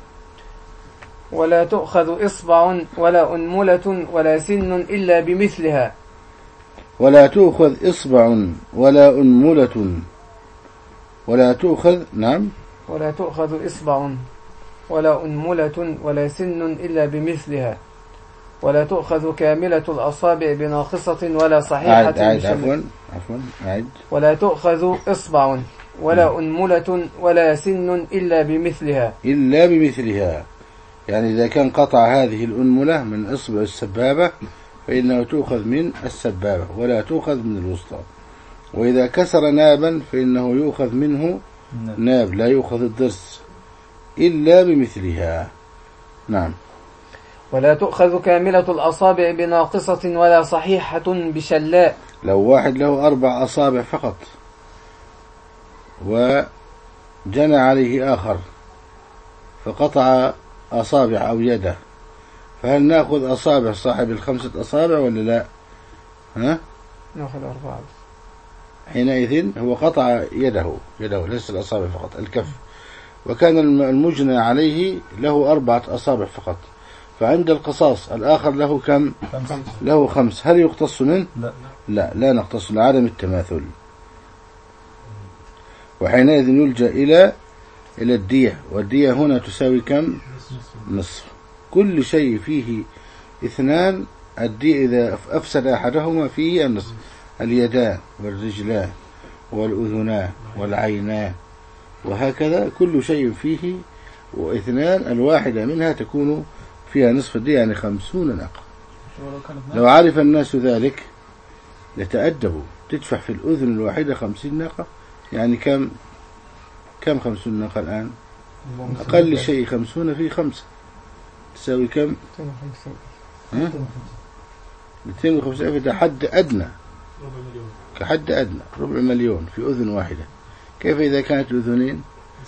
ولا تؤخذ إصبع ولا أنملة ولا سن إلا بمثلها. ولا تؤخذ إصبع ولا أنملة ولا تؤخذ نعم ولا تؤخذ إصبع ولا أنملة ولا سن إلا بمثلها. ولا تؤخذ كاملة الأصابع بناقصة ولا صحيحة. أعد أعد عفوا عفوا أعد. ولا تؤخذ إصبع ولا أنملة ولا سن إلا بمثلها. إلا بمثلها، يعني إذا كان قطع هذه الأنملة من إصبع السبابة فإنه تؤخذ من السبابة ولا تؤخذ من الوسطى. وإذا كسر نابا فإنه يؤخذ منه ناب، لا يؤخذ الضرس إلا بمثلها. نعم. ولا تؤخذ كاملة الأصابع بناقصة ولا صحيحة بشلاء. لو واحد له أربع أصابع فقط وجنى عليه آخر فقطع أصابع أو يده، فهل نأخذ أصابع صاحب الخمسة أصابع ولا لا؟ ها؟ نأخذ أربعة. حينئذ هو قطع يده يده ليس الأصابع فقط، الكف، وكان المجنى عليه له أربعة أصابع فقط، فعند القصاص الآخر له كم؟ خمس. له خمس، هل يقتص منه؟ لا لا, لا نقتص لعدم التماثل. وحينئذ يلجأ إلى إلى الدية، والدية هنا تساوي كم؟ نصف. كل شيء فيه اثنان الدية إذا أفسد أحدهما فيه النصف، اليدان والرجلان والأذنان والعينان، وهكذا كل شيء فيه واثنان الواحدة منها تكون فيها نصف الدية، يعني خمسون ناقة. لو عرف الناس ذلك لتأدبوا. تدفع في الأذن الواحدة خمسين ناقة، يعني كم كم خمسون ناقة الآن؟ أقل شيء خمسون في خمسة تساوي كم؟ مئتين وخمسين ألف. ده حد أدنى، كحد أدنى ربع مليون في أذن واحدة. كيف إذا كانت الأذنين؟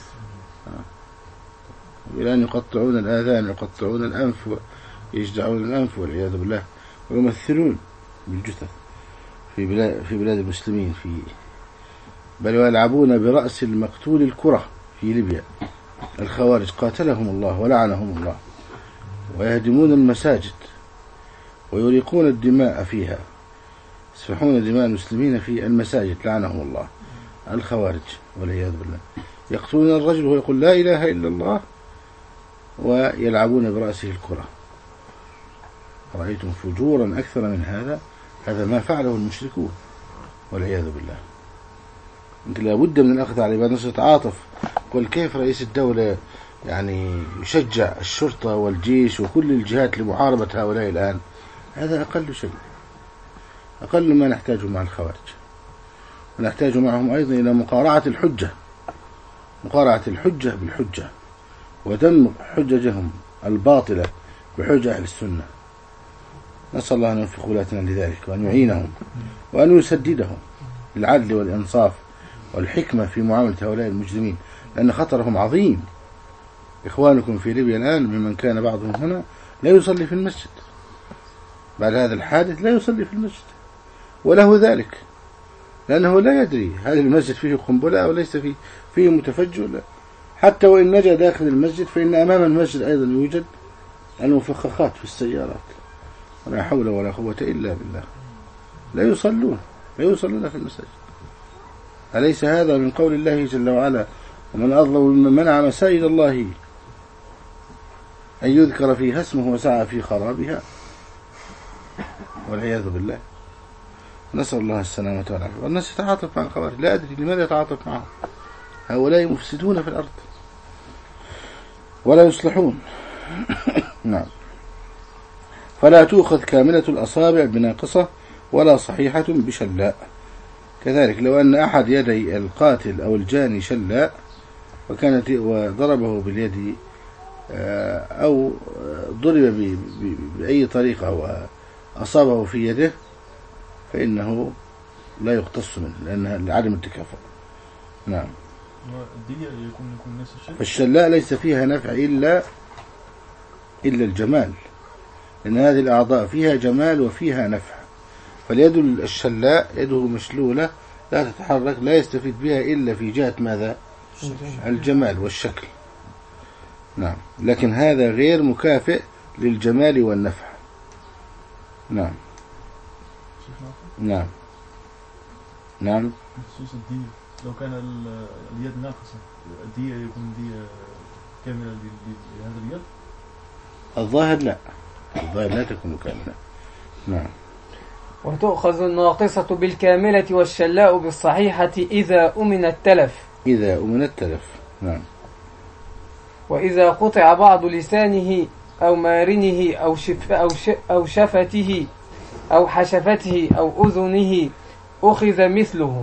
الآن يقطعون الآذان، يقطعون الأنف، ويجدعون الأنف والعياذ بالله، ويمثلون بالجثث في بلاد في بلاد المسلمين، في بل ويلعبون برأس المقتول الكرة في ليبيا. الخوارج قاتلهم الله ولعنهم الله، ويهدمون المساجد ويريقون الدماء فيها، يسفحون دماء المسلمين في المساجد لعنهم الله. الخوارج والعياذ بالله يقتلون الرجل ويقول لا إله إلا الله ويلعبون برأسه الكرة. رأيتم فجورا أكثر من هذا؟ هذا ما فعله المشركون والعياذ بالله. أنت لابد من الأخذ على بعض الناس يتعاطف. قل كيف رئيس الدولة يعني يشجع الشرطة والجيش وكل الجهات لمحاربة هؤلاء الآن؟ هذا أقل شيء، أقل ما نحتاجه مع الخوارج. ونحتاج معهم أيضا إلى مقارعة الحجة، مقارعة الحجة بالحجة، ودمغ حججهم الباطلة بحجج أهل السنة. نسأل الله أن يوفق ولاتنا لذلك، وأن يعينهم، وأن يسددهم بالعدل والإنصاف والحكمة في معاملة هؤلاء المجرمين، لأن خطرهم عظيم. إخوانكم في ليبيا الآن ممن كان بعضهم هنا لا يصلي في المسجد بعد هذا الحادث، لا يصلي في المسجد، وله ذلك لأنه لا يدري هل المسجد فيه قنبلة أو ليس فيه فيه متفجر. لا. حتى وإن نجا داخل المسجد فإن أمام المسجد أيضا يوجد المفخخات في السيارات. ولا حول ولا قوة إلا بالله. لا يصلون لا يصلون في المساجد. أليس هذا من قول الله جل وعلا: ومن أظلم ممن منع مساجد الله أن يذكر فيها اسمه وسعى في خرابها؟ والعياذ بالله. نسأل الله السلامة والعافية. والناس يتعاطف مع الخوارج، لا أدري لماذا يتعاطف معهم. هؤلاء مفسدون في الأرض ولا يصلحون. نعم. فلا تؤخذ كاملة الأصابع بناقصة ولا صحيحة بشلاء. كذلك لو أن أحد يدي القاتل أو الجاني شلاء وكانت وضربه باليد أو ضرب بأي طريقة أو أصابه في يده فإنه لا يقتص منه لأنها لعدم التكافؤ. نعم. فالشلاء ليس فيها نفع إلا إلا الجمال، لأن هذه الأعضاء فيها جمال وفيها نفع. فاليد الشلاء يده مشلولة لا تتحرك، لا يستفيد بها إلا في جهة ماذا؟ الجمال والشكل. نعم. لكن هذا غير مكافئ للجمال والنفع. نعم. نعم. نعم. خصوص الدية، لو كان اليد ناقصة الدية يكون دية كاملة لهذا اليد؟ الظاهر لا، الظاهر لا تكون كاملة. نعم. وتؤخذ الناقصة بالكاملة والشلاء بالصحيحة إذا أمن التلف. إذا أمن التلف. نعم. وإذا قطع بعض لسانه أو مارنه أو شف أو ش أو شفته أو حشفته أو أذنه أخذ مثله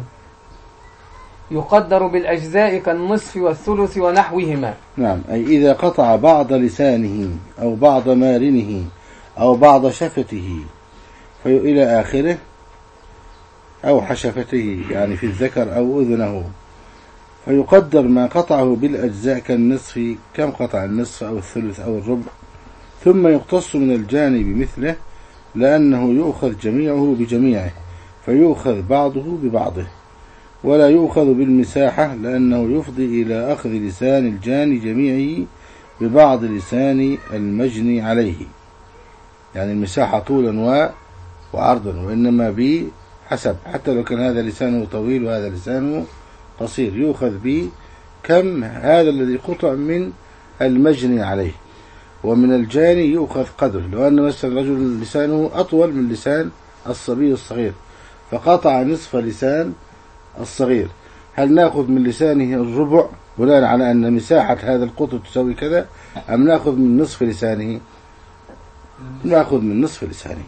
يقدر بالأجزاء كالنصف والثلث ونحوهما. نعم، أي إذا قطع بعض لسانه أو بعض مارنه أو بعض شفته في إلى آخره، أو حشفته يعني في الذكر أو أذنه، فيقدر ما قطعه بالأجزاء كالنصف، كم قطع النصف أو الثلث أو الربع، ثم يقتص من الجانب مثله، لأنه يؤخذ جميعه بجميعه، فيؤخذ بعضه ببعضه، ولا يؤخذ بالمساحة، لأنه يفضي إلى أخذ لسان الجاني جميعه ببعض لسان المجني عليه، يعني المساحة طولا وعرضا، وإنما بحسب، حتى لو كان هذا لسانه طويل وهذا لسانه قصير، يؤخذ به كم هذا الذي قطع من المجني عليه، ومن الجاني يؤخذ قدره. لو أن مثلا رجل لسانه أطول من لسان الصبي الصغير فقطع نصف لسان الصغير، هل نأخذ من لسانه الربع بناء على أن مساحة هذا القطر تساوي كذا، أم نأخذ من نصف لسانه؟ نأخذ من نصف لسانه.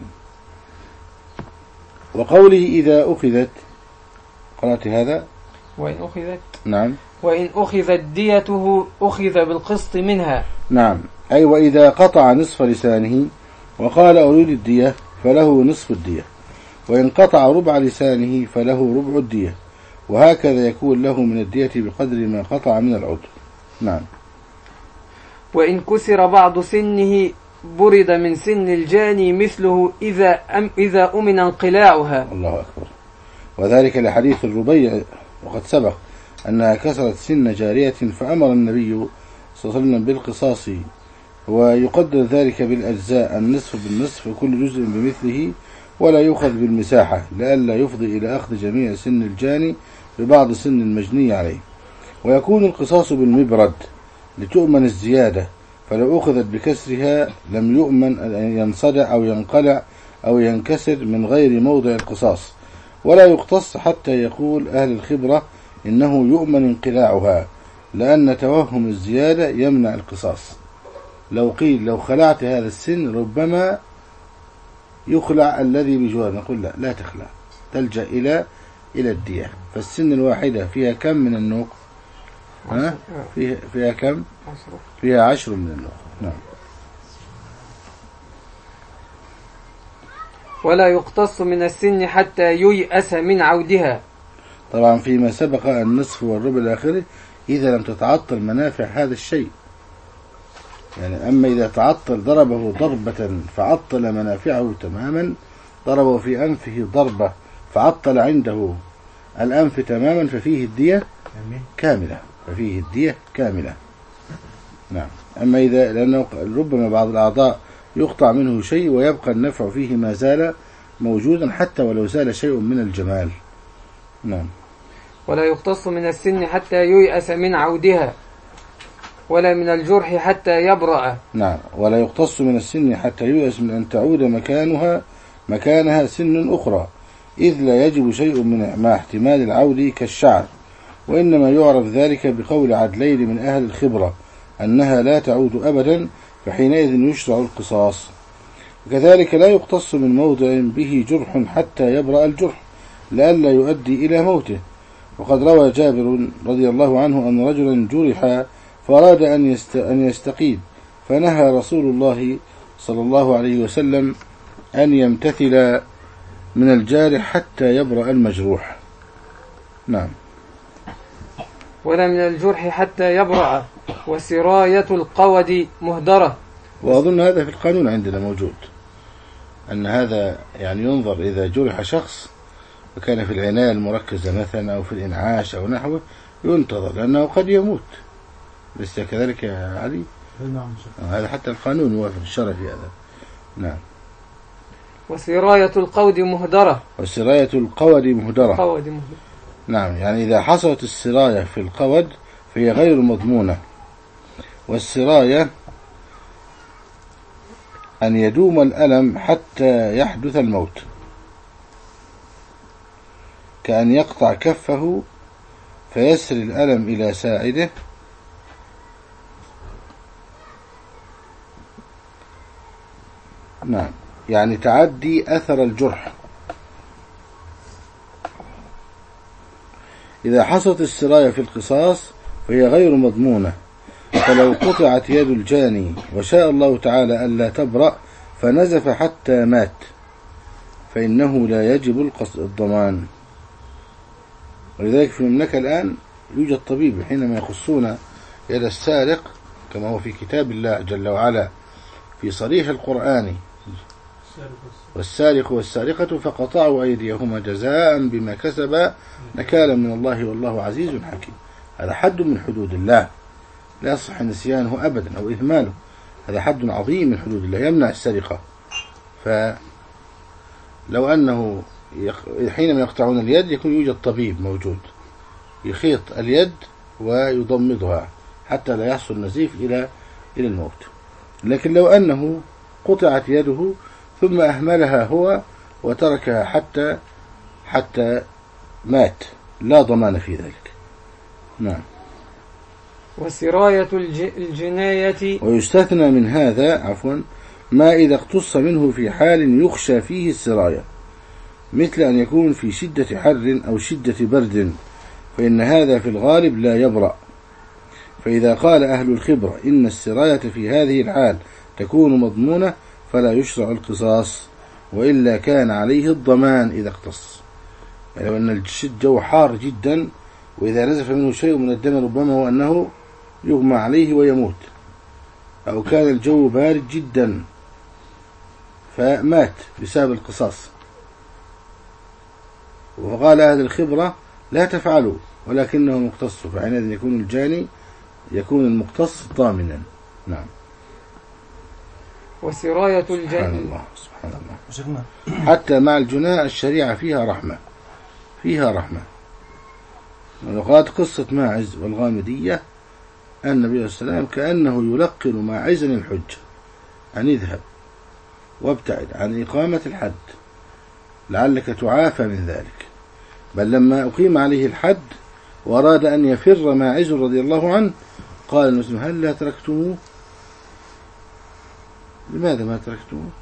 وقوله إذا أخذت، قرأت هذا؟ وإن أخذت، نعم، وإن أخذت ديته أخذ بالقسط منها. نعم، أي وإذا قطع نصف لسانه وقال أريد الدية فله نصف الدية، وإن قطع ربع لسانه فله ربع الدية، وهكذا يكون له من الدية بقدر ما قطع من العضو. نعم. وإن كسر بعض سنه برد من سن الجاني مثله إذا أم إذا أمن انقلاعها. الله أكبر. وذلك لحديث الربيع وقد سبق أنها كسرت سن جارية فأمر النبي صلى الله عليه وسلم بالقصاص، ويقدر ذلك بالأجزاء، النصف بالنصف وكل جزء بمثله، ولا يؤخذ بالمساحة لئلا يفضي إلى أخذ جميع سن الجاني ببعض سن المجني عليه. ويكون القصاص بالمبرد لتؤمن الزيادة، فلو أخذت بكسرها لم يؤمن أن ينصدع أو ينقلع أو ينكسر من غير موضع القصاص، ولا يقتص حتى يقول أهل الخبرة إنه يؤمن انقلاعها، لأن توهم الزيادة يمنع القصاص. لو قيل لو خلعت هذا السن ربما يخلع الذي بجوار، نقول لا لا تخلع، تلجأ إلى إلى الدية. فالسن الواحدة فيها كم من النوق؟ ها؟ فيها, فيها كم؟ فيها عشر من النوق. نعم. ولا يقتص من السن حتى ييأس من عودها. طبعا فيما سبق النصف والربع الآخر إذا لم تتعطل منافع هذا الشيء، يعني أما إذا تعطل ضربه ضربة فعطل منافعه تماما، ضربه في أنفه ضربة فعطل عنده الأنف تماما، ففيه الدية كاملة، ففيه الدية كاملة. نعم. أما إذا لأنه ربما بعض الأعضاء يقطع منه شيء ويبقى النفع فيه ما زال موجودا حتى ولو زال شيء من الجمال. نعم. ولا يقتص من السن حتى ييأس من عودها، ولا من الجرح حتى يبرأ. نعم. ولا يقتص من السن حتى ييأس من أن تعود مكانها مكانها سن أخرى، إذ لا يجب شيء من مع احتمال العود كالشعر، وإنما يعرف ذلك بقول عدلين من أهل الخبرة أنها لا تعود أبدا، فحينئذ يشرع القصاص. وكذلك لا يقتص من موضع به جرح حتى يبرأ الجرح لئلا يؤدي إلى موته. وقد روى جابر رضي الله عنه أن رجلا جرح فأراد أن يستقيد، فنهى رسول الله صلى الله عليه وسلم أن يمتثل من الجارح حتى يبرأ المجروح. نعم. ولا من الجرح حتى يبرأ، وسراية القود مهدرة. وأظن هذا في القانون عندنا موجود، أن هذا يعني ينظر إذا جرح شخص وكان في العناية المركزة مثلا أو في الإنعاش أو نحوه ينتظر، لأنه قد يموت. ليس كذلك يا علي؟ نعم. هذا حتى القانون يوافق الشرع في هذا. نعم. وسراية القود مهدرة. وسراية القود مهدرة. قود مهدرة. نعم، يعني إذا حصلت السراية في القود فهي غير مضمونة. والسراية أن يدوم الألم حتى يحدث الموت، كأن يقطع كفه فيسري الألم إلى ساعده نعم، يعني تعدي أثر الجرح إذا حصلت السراية في القصاص فهي غير مضمونة، فلو قطعت يد الجاني وشاء الله تعالى ألا تبرأ فنزف حتى مات فإنه لا يجب الضمان. ولذلك في المملكة الآن يوجد طبيب حينما يخصون يد السارق كما هو في كتاب الله جل وعلا في صريح القرآن: والسارق والسارقة فقطعوا أيديهما جزاء بما كسبا نكالا من الله والله عزيز حكيم. هذا حد من حدود الله لا يصح نسيانه أبدا أو إهماله، هذا حد عظيم من حدود الله يمنع السرقة. فلو أنه حينما يقطعون اليد يكون يوجد طبيب موجود يخيط اليد ويضمدها حتى لا يحصل نزيف إلى إلى الموت. لكن لو أنه قطعت يده ثم أهملها هو وتركها حتى حتى مات لا ضمان في ذلك. نعم. وسراية الجناية، ويستثنى من هذا عفوا ما إذا اقتص منه في حال يخشى فيه السراية، مثل أن يكون في شدة حر أو شدة برد، فإن هذا في الغالب لا يبرأ. فإذا قال أهل الخبرة إن السراية في هذه الحال تكون مضمونة فلا يشرع القصاص، وإلا كان عليه الضمان إذا اقتص. يعني لو أن الجو حار جدا وإذا نزف منه شيء من الدم ربما هو أنه يغمى عليه ويموت، أو كان الجو بارد جدا فمات بسبب القصاص، وقال أهل الخبرة لا تفعلوا ولكنه مقتص، فحينئذ يكون الجاني يكون المقتص ضامنا. نعم. وسراية الجاني، سبحان الله سبحان الله. حتى مع الجناء الشريعة فيها رحمة، فيها رحمة. وقالت قصة ماعز والغامدية النبي صلى الله عليه وسلم كأنه يلقن ماعزا الحج أن اذهب وابتعد عن إقامة الحد لعلك تعافى من ذلك، بل لما أقيم عليه الحد وأراد أن يفر ماعز رضي الله عنه قال المسلم هل لا تركتموه؟ لماذا ما تركتموه؟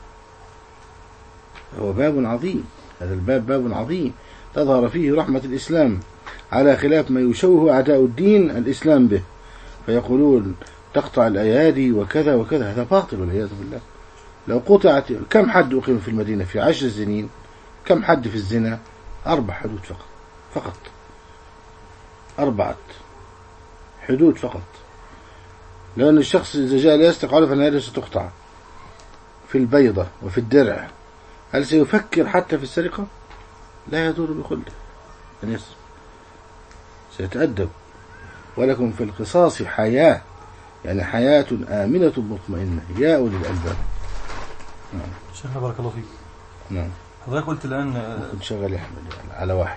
هو باب عظيم، هذا الباب باب عظيم تظهر فيه رحمة الإسلام على خلاف ما يشوه أعداء الدين الإسلام به، فيقولون تقطع الأيادي وكذا وكذا، هذا باطل والعياذ بالله. لو قطعت، كم حد أقيم في المدينة في عشر سنين؟ كم حد في الزنا؟ أربع حدود فقط فقط أربعة حدود فقط، لأن الشخص إذا جاء ليسرق عرف أن يده ستقطع في البيضة وفي الدرع، هل سيفكر حتى في السرقة؟ لا يدور بخلده أن يسرق، سيتأدب. ولكم في القصاص حياة، يعني حياة آمنة مطمئنة يا أولي الألباب. نعم. شيخنا بارك الله فيك. نعم. حضرتك قلت الآن كنت شغال يا أحمد على واحد.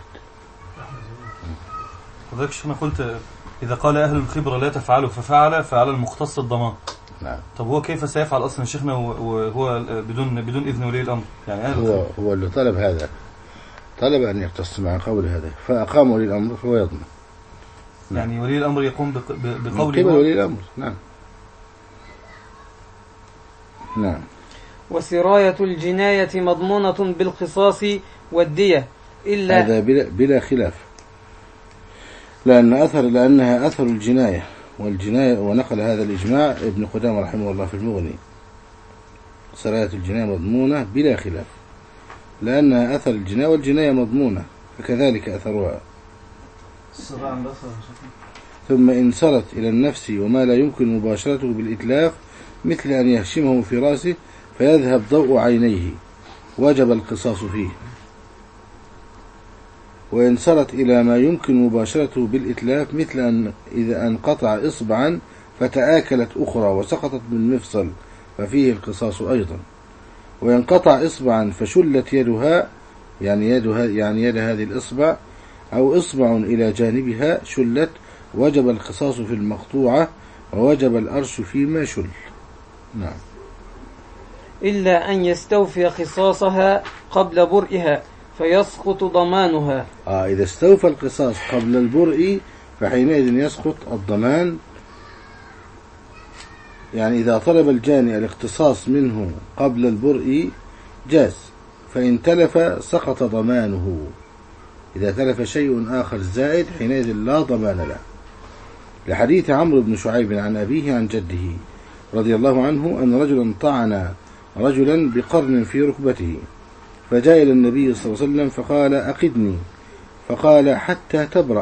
حضرتك شيخنا قلت إذا قال أهل الخبرة لا تفعله ففعل فعلى المختص الضمان. نعم. طب هو كيف سيفعل أصلا شيخنا وهو بدون بدون إذن ولي الأمر؟ يعني أهل هو هو اللي طلب هذا، طلب أن يقتص مع قول هذا فأقام ولي الأمر فهو يضمن. يعني نعم. ولي الأمر يقوم بقوله قبل ولي الأمر. نعم. نعم. وسراية الجناية مضمونة بالقصاص والدية إلا هذا بلا, بلا خلاف، لأن أثر لأنها أثر الجناية والجناية، ونقل هذا الإجماع ابن قدامة رحمه الله في المغني. سراية الجناية مضمونة بلا خلاف لأنها أثر الجناية والجناية مضمونة فكذلك أثرها. ثم إن سرت إلى النفس وما لا يمكن مباشرته بالإتلاف مثل أن يهشمه في رأسه فيذهب ضوء عينيه وجب القصاص فيه. وإن سرت إلى ما يمكن مباشرته بالإتلاف مثل أن إذا أنقطع إصبعا فتآكلت أخرى وسقطت من مفصل ففيه القصاص أيضا. وينقطع إصبعا فشلت يدها يعني يدها يعني يد هذه الإصبع أو إصبع إلى جانبها شلت وجب القصاص في المقطوعة ووجب الأرش فيما شل. نعم. إلا أن يستوفي قصاصها قبل برئها فيسقط ضمانها. آه إذا استوفى القصاص قبل البرء فحينئذ يسقط الضمان. يعني إذا طلب الجاني الاقتصاص منه قبل البرء جاز، فإن تلف سقط ضمانه إذا تلف شيء آخر زائد حينئذ لا ضمان له. لحديث عمرو بن شعيب عن أبيه عن جده رضي الله عنه أن رجلا طعن رجلا بقرن في ركبته، فجاء إلى النبي صلى الله عليه وسلم فقال أقدني، فقال حتى تبرأ.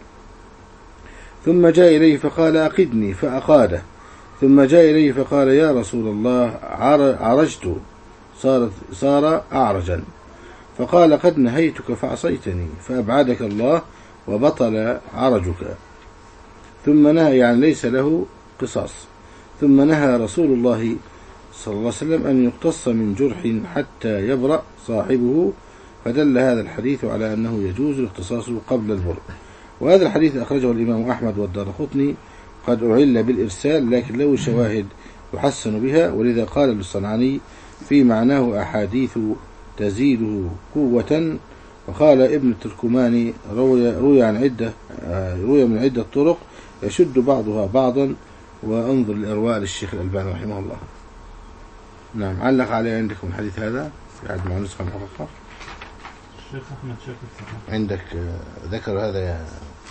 ثم جاء إليه فقال أقدني، فأقاده. ثم جاء إليه فقال يا رسول الله عرجت، صار, صار أعرجا. فقال قد نهيتك فعصيتني فأبعدك الله وبطل عرجك. ثم نهى، يعني ليس له قصاص. ثم نهى رسول الله صلى الله عليه وسلم أن يقتص من جرح حتى يبرأ صاحبه، فدل هذا الحديث على أنه يجوز الاقتصاص قبل البرء. وهذا الحديث أخرجه الإمام أحمد والدارقطني، قد أعل بالإرسال لكن له شواهد يحسن بها، ولذا قال للصنعاني في معناه أحاديث تزيده قوة. وقال ابن التركماني روي, روي, عن عدة روي من عدة طرق يشد بعضها بعضا، وانظر الإرواء للشيخ الألباني رحمه الله. نعم. علق عليه عندكم الحديث هذا في عد مع نسخة محققة؟ الشيخ أحمد شاكر عندك ذكر هذا يا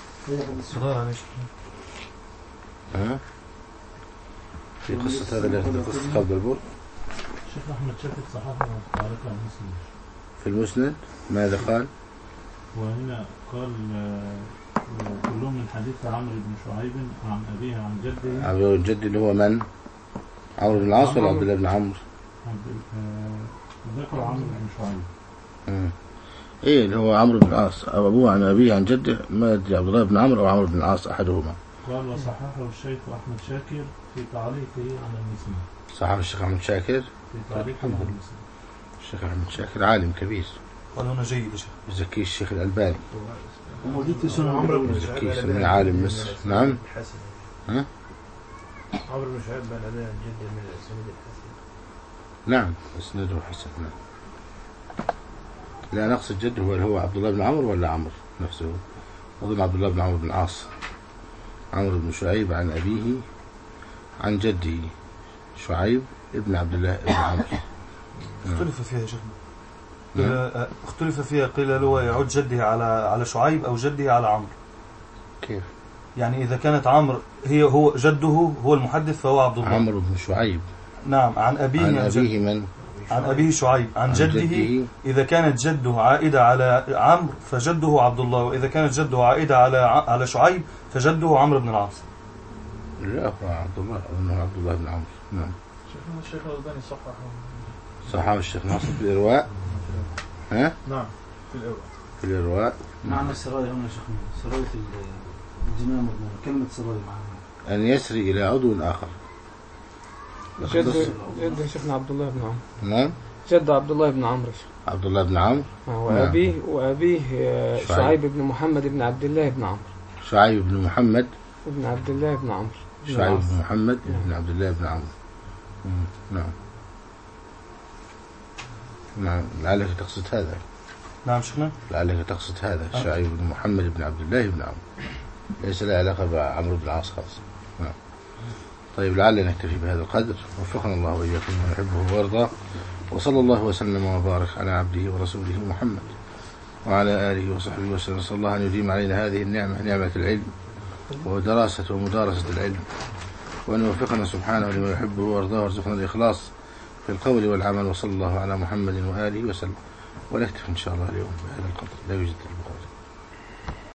ها في قصة هذا اللي قصة قبل البر؟ الشيخ أحمد شاكر صححه وتعليق على المسند. في المسند ماذا قال؟ وهنا قال كلهم من حديث عمرو بن شعيب عن أبيه عن جده. عمرو بن جد اللي هو من؟ عمرو بن العاص ولا عبد الله بن عمرو؟ ذكر عمرو بن شعيب. امم ايه اللي هو عمرو بن العاص، أو أبوه عن أبيه عن جده، ما أدري عبد الله بن عمرو أو عمرو بن العاص أحدهما. قال وصححه الشيخ أحمد شاكر في تعليقه على المسند. صححه الشيخ أحمد شاكر في تعليقه على المسند. الشيخ أحمد شاكر عالم كبير. قال هنا جيد يا شيخ. يزكيه الشيخ الألباني. وموجود في سنن عمرو بن يزكيه من عالم مصر. نعم. ها؟ عمرو بن شعيب بن أبي عن جده من الإسناد الحسن. نعم إسناده حسن. نعم. لا نقصد جده هو هو عبد الله بن عمرو ولا عمرو نفسه؟ أظن عبد الله بن عمرو بن العاص. عمرو بن شعيب عن أبيه عن جده شعيب ابن عبد الله بن عمرو. اختلف فيها يا شيخ. اختلف فيها، قيل له يعود جده على على شعيب أو جده على عمرو. كيف؟ يعني إذا كانت عمرو هي هو جده هو المحدث فهو عبد الله. عمرو بن شعيب. نعم. عن أبيه عن أبيه من؟ عن أبيه شعيب عن, عن جده, جده. إذا كانت جده عائدة على عمرو فجده عبد الله، وإذا كانت جده عائدة على على شعيب فجده عمرو بن العاص. لا هو عبد الله أنه عبد الله بن عمرو. نعم. شيخنا الشيخ الألباني صححه. صححه الشيخ ناصر في الإرواء. ها؟ نعم في الإرواء. في الإرواء. معنى السراية هنا يا شيخنا سراية الجنان مضمونة، كلمة سراية معناها أن يسري إلى عضو آخر. جد جد شيخنا عبد الله بن عمرو. نعم. جد عبد الله بن عمرو. عبد الله بن عمرو. وأبيه نعم. وأبيه شعيب. شعيب بن محمد بن عبد الله بن عمرو. شعيب بن محمد بن عبد الله بن عمرو. شعيب بن محمد بن عبد الله بن عمرو. نعم. نعم. لعلك تقصد هذا. نعم شيخنا. لعلك تقصد هذا أه. شعيب بن محمد بن عبد الله بن عمرو، ليس له علاقة بعمرو بن العاص خالص. نعم. طيب لعلنا نكتفي بهذا القدر، وفقنا الله وإياكم من يحبه ويرضاه، وصلى الله وسلم وبارك على عبده ورسوله محمد وعلى آله وصحبه وسلم. نسأل الله أن يديم علينا هذه النعمة، نعمة العلم ودراسة ومدارسة العلم، وأن يوفقنا سبحانه لما يحبه ويرضاه، وارزقنا الإخلاص في القول والعمل. وصلى الله على محمد وآله وسلم. ونكتفي إن شاء الله اليوم بهذا القدر، لا يوجد البخاري.